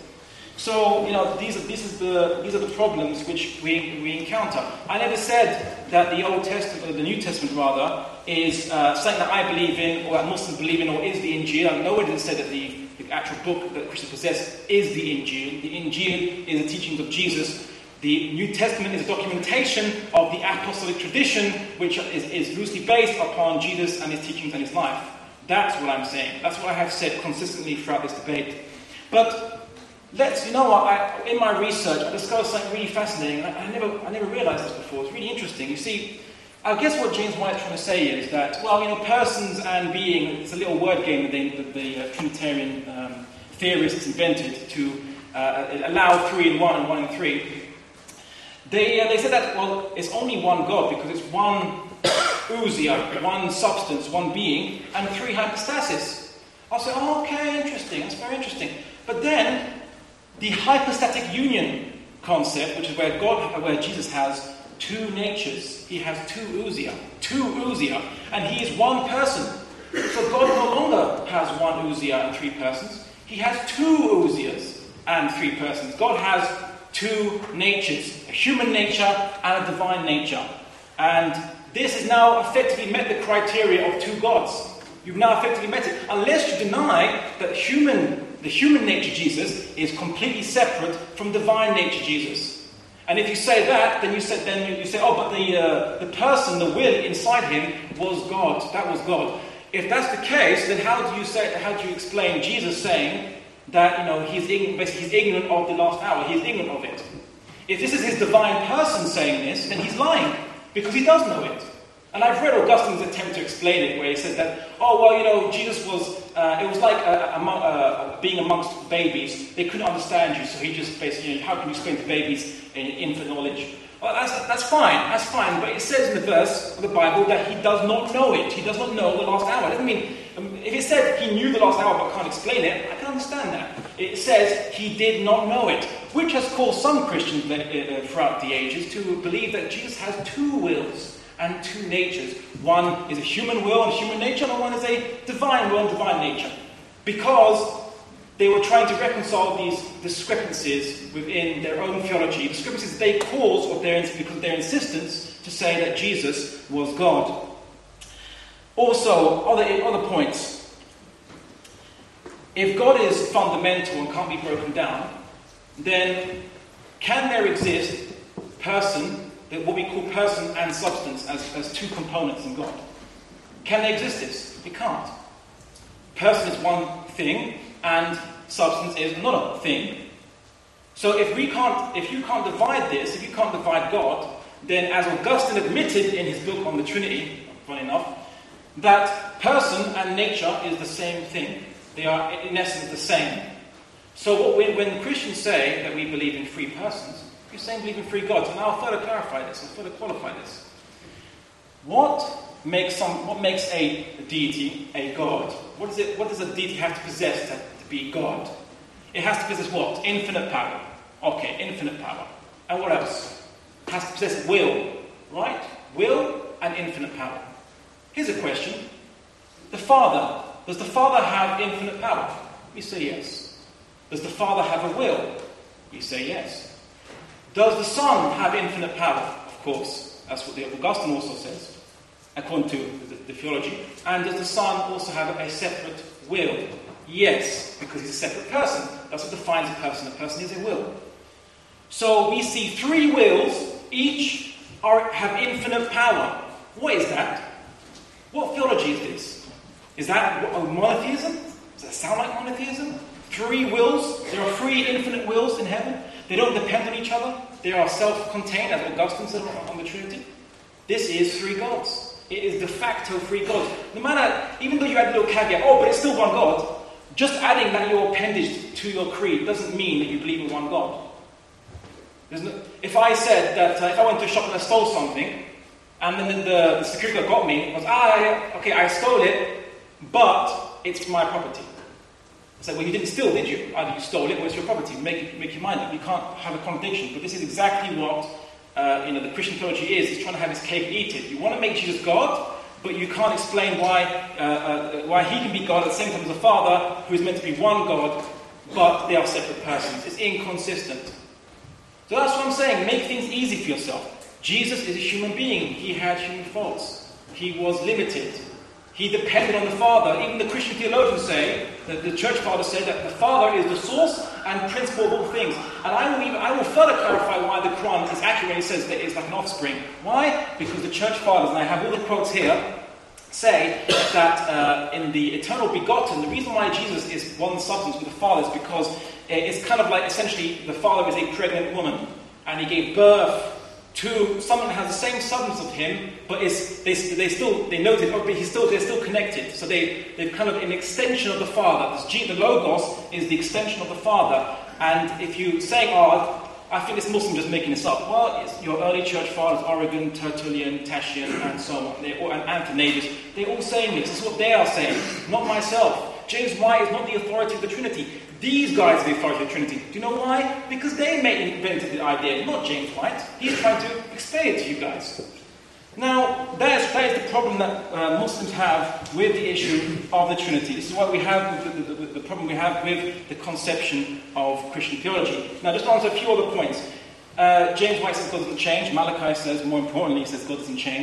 So, you know, these are, this is the, these are the problems which we, we encounter. I never said that the Old Testament, or the New Testament rather, is uh, something that I believe in, or that Muslims believe in, or is the Injil. I mean, nowhere did it say that the, the actual book that Christians possess is the Injil. The Injil is the teachings of Jesus. The New Testament is a documentation of the apostolic tradition, which is, is loosely based upon Jesus and his teachings and his life. That's what I'm saying. That's what I have said consistently throughout this debate. But let's, you know what, I, in my research, I discovered something really fascinating. I, I never I never realized this before. It's really interesting. You see, I guess what James White's trying to say is that, well, you know, persons and being, it's a little word game that, they, that the uh, Trinitarian um, theorists invented to uh, allow three in one and one in three. They, uh, they said that, well, it's only one God because it's one ousia, one substance, one being, and three hypostasis. I'll say, oh, okay, interesting, that's very interesting. But then, the hypostatic union concept, which is where God, where Jesus has two natures. He has two ousia, two ousia, and he is one person. So God no longer has one ousia and three persons. He has two ousias and three persons. God has two natures, a human nature and a divine nature. And this has now effectively met the criteria of two gods. You've now effectively met it, unless you deny that human The human nature Jesus is completely separate from divine nature Jesus. And if you say that, then you say, then you say, oh, but the uh, the person, the will inside him was God. That was God. If that's the case, then how do you say? How do you explain Jesus saying that you know he's ignorant, basically he's ignorant of the last hour? He's ignorant of it. If this is his divine person saying this, then he's lying because he does know it. And I've read Augustine's attempt to explain it, where he says that, oh well, you know, Jesus was. Uh, it was like uh, among, uh, being amongst babies. They couldn't understand you, so he just basically, you know, how can you explain to babies in infant knowledge? Well, that's, that's fine, that's fine, but it says in the verse of the Bible that he does not know it. He does not know the last hour. It doesn't mean, um, if it said he knew the last hour but can't explain it, I can understand that. It says he did not know it, which has caused some Christians uh, throughout the ages to believe that Jesus has two wills and two natures. One is a human will and human nature, and one is a divine will and divine nature. Because they were trying to reconcile these discrepancies within their own theology, discrepancies they caused of their, because of their insistence to say that Jesus was God. Also, other, other points. If God is fundamental and can't be broken down, then can there exist person, what we call person and substance, as, as two components in God? Can they exist this? It can't. Person is one thing, and substance is another thing. So if we can't, if you can't divide this, if you can't divide God, then as Augustine admitted in his book on the Trinity, funny enough, that person and nature is the same thing. They are in essence the same. So what we, when Christians say that we believe in three persons, we're saying we believe in three gods. And I'll further clarify this, I'll further qualify this. What makes some what makes a deity a god? What is it what does a deity have to possess to, to be God? It has to possess what? Infinite power. Okay, infinite power. And what else? It has to possess will, right? Will and infinite power. Here's a question. The Father. Does the Father have infinite power? We say yes. Does the Father have a will? We say yes. Does the Son have infinite power? Of course. That's what the Augustine also says, according to the, the theology. And does the Son also have a separate will? Yes, because he's a separate person. That's what defines a person. A person is a will. So we see three wills, each are, have infinite power. What is that? What theology is this? Is that monotheism? Does that sound like monotheism? Three wills? There are three infinite wills in heaven. They don't depend on each other. They are self-contained, as Augustine said on the Trinity. This is three gods. It is de facto three gods. No matter, even though you add a little caveat, oh, but it's still one God, just adding that your appendage to your creed doesn't mean that you believe in one God. No, if I said that, uh, if I went to a shop and I stole something, and then the, the security guard got me, was, ah, okay, I stole it, but it's my property. I said, well, you didn't steal, did you? Either you stole it or it's your property. Make, make your mind up. You can't have a contradiction. But this is exactly what uh, you know, the Christian theology is. It's trying to have his cake and eat it. You want to make Jesus God, but you can't explain why uh, uh, why he can be God at the same time as the Father, who is meant to be one God, but they are separate persons. It's inconsistent. So that's what I'm saying. Make things easy for yourself. Jesus is a human being. He had human faults. He was limited. He depended on the Father. Even the Christian theologians say, that the church fathers say, that the Father is the source and principle of all things. And I will, even, I will further clarify why the Quran is accurate when it says that it's like an offspring. Why? Because the church fathers, and I have all the quotes here, say that uh, in the eternal begotten, the reason why Jesus is one substance with the Father is because it's kind of like, essentially, the Father is a pregnant woman, and he gave birth to someone that has the same substance of him, but is they, they still they noted, oh, but he's still they're still connected. So they they're kind of an extension of the Father. This G, the Logos is the extension of the Father. And if you say, oh, I think this Muslim just making this up. Well, it's your early church fathers, Origen, Tertullian, Tatian, and so on. They all, and Athanasius. They're all saying this. This is what they are saying, not myself. James White is not the authority of the Trinity. These guys are the authority of the Trinity. Do you know why? Because they made, invented the idea, not James White. He's trying to explain it to you guys. Now, that is, that is the problem that uh, Muslims have with the issue of the Trinity. This is what we have, with the, the, the problem we have with the conception of Christian theology. Now, just to answer a few other points. Uh, James White says God doesn't change. Malachi says, more importantly, he says God doesn't change.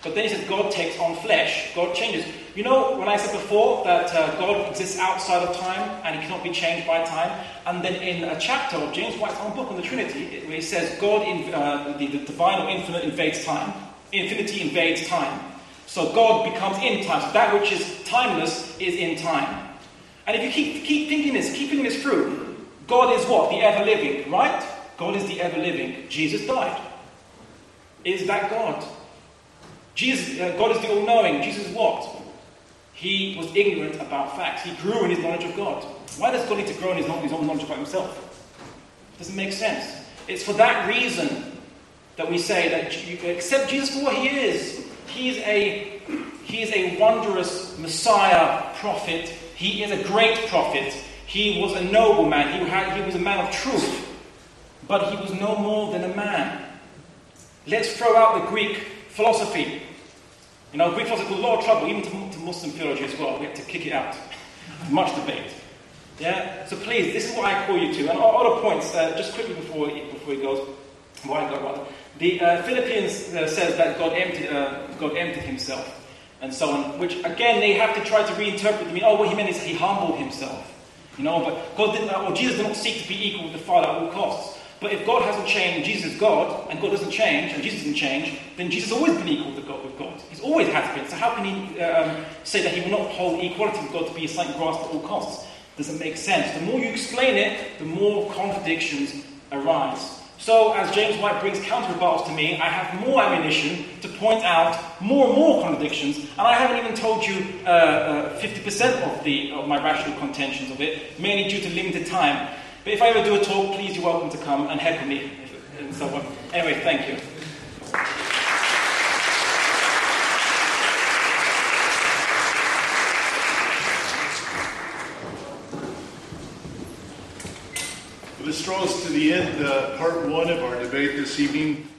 But then he says God takes on flesh, God changes. You know, when I said before that uh, God exists outside of time and he cannot be changed by time, and then in a chapter of James White's own book on the Trinity, where he says God, in, uh, the, the divine or infinite invades time, infinity invades time. So God becomes in time. So that which is timeless is in time. And if you keep, keep thinking this, keep thinking this through, God is what? The ever-living, right? God is the ever-living. Jesus died. Is that God? Jesus, uh, God is the all-knowing. Jesus is what? He was ignorant about facts. He grew in his knowledge of God. Why does God need to grow in his, his own knowledge about himself? It doesn't make sense. It's for that reason that we say that you accept Jesus for what he is. He is a, he is a wondrous Messiah prophet. He is a great prophet. He was a noble man. He, had, he was a man of truth. But he was no more than a man. Let's throw out the Greek philosophy. You know, Greek philosophy caused a lot of trouble, even to, to Muslim theology as well. We had to kick it out. Much debate. Yeah? So please, this is what I call you to. And other points, uh, just quickly before he, before he goes. Before I go on. The uh, Philippians uh, says that God emptied, uh, God emptied himself. And so on. Which, again, they have to try to reinterpret. I mean, oh, what he meant is he humbled himself. You know, but God didn't, or Jesus did not seek to be equal with the Father at all costs. But if God hasn't changed, Jesus is God, and God doesn't change, and Jesus doesn't change, then Jesus has always been equal with God. With God. He's always has been. So how can he um, say that he will not hold equality with God to be something grasped at all costs? Doesn't make sense. The more you explain it, the more contradictions arise. So, as James White brings counter-rebuttals to me, I have more ammunition to point out more and more contradictions, and I haven't even told you uh, uh, fifty percent of the of my rational contentions of it, mainly due to limited time. But if I ever do a talk, please, you're welcome to come and heckle me, and so on. Anyway, thank you. Well, this draws to the end, uh, part one of our debate this evening.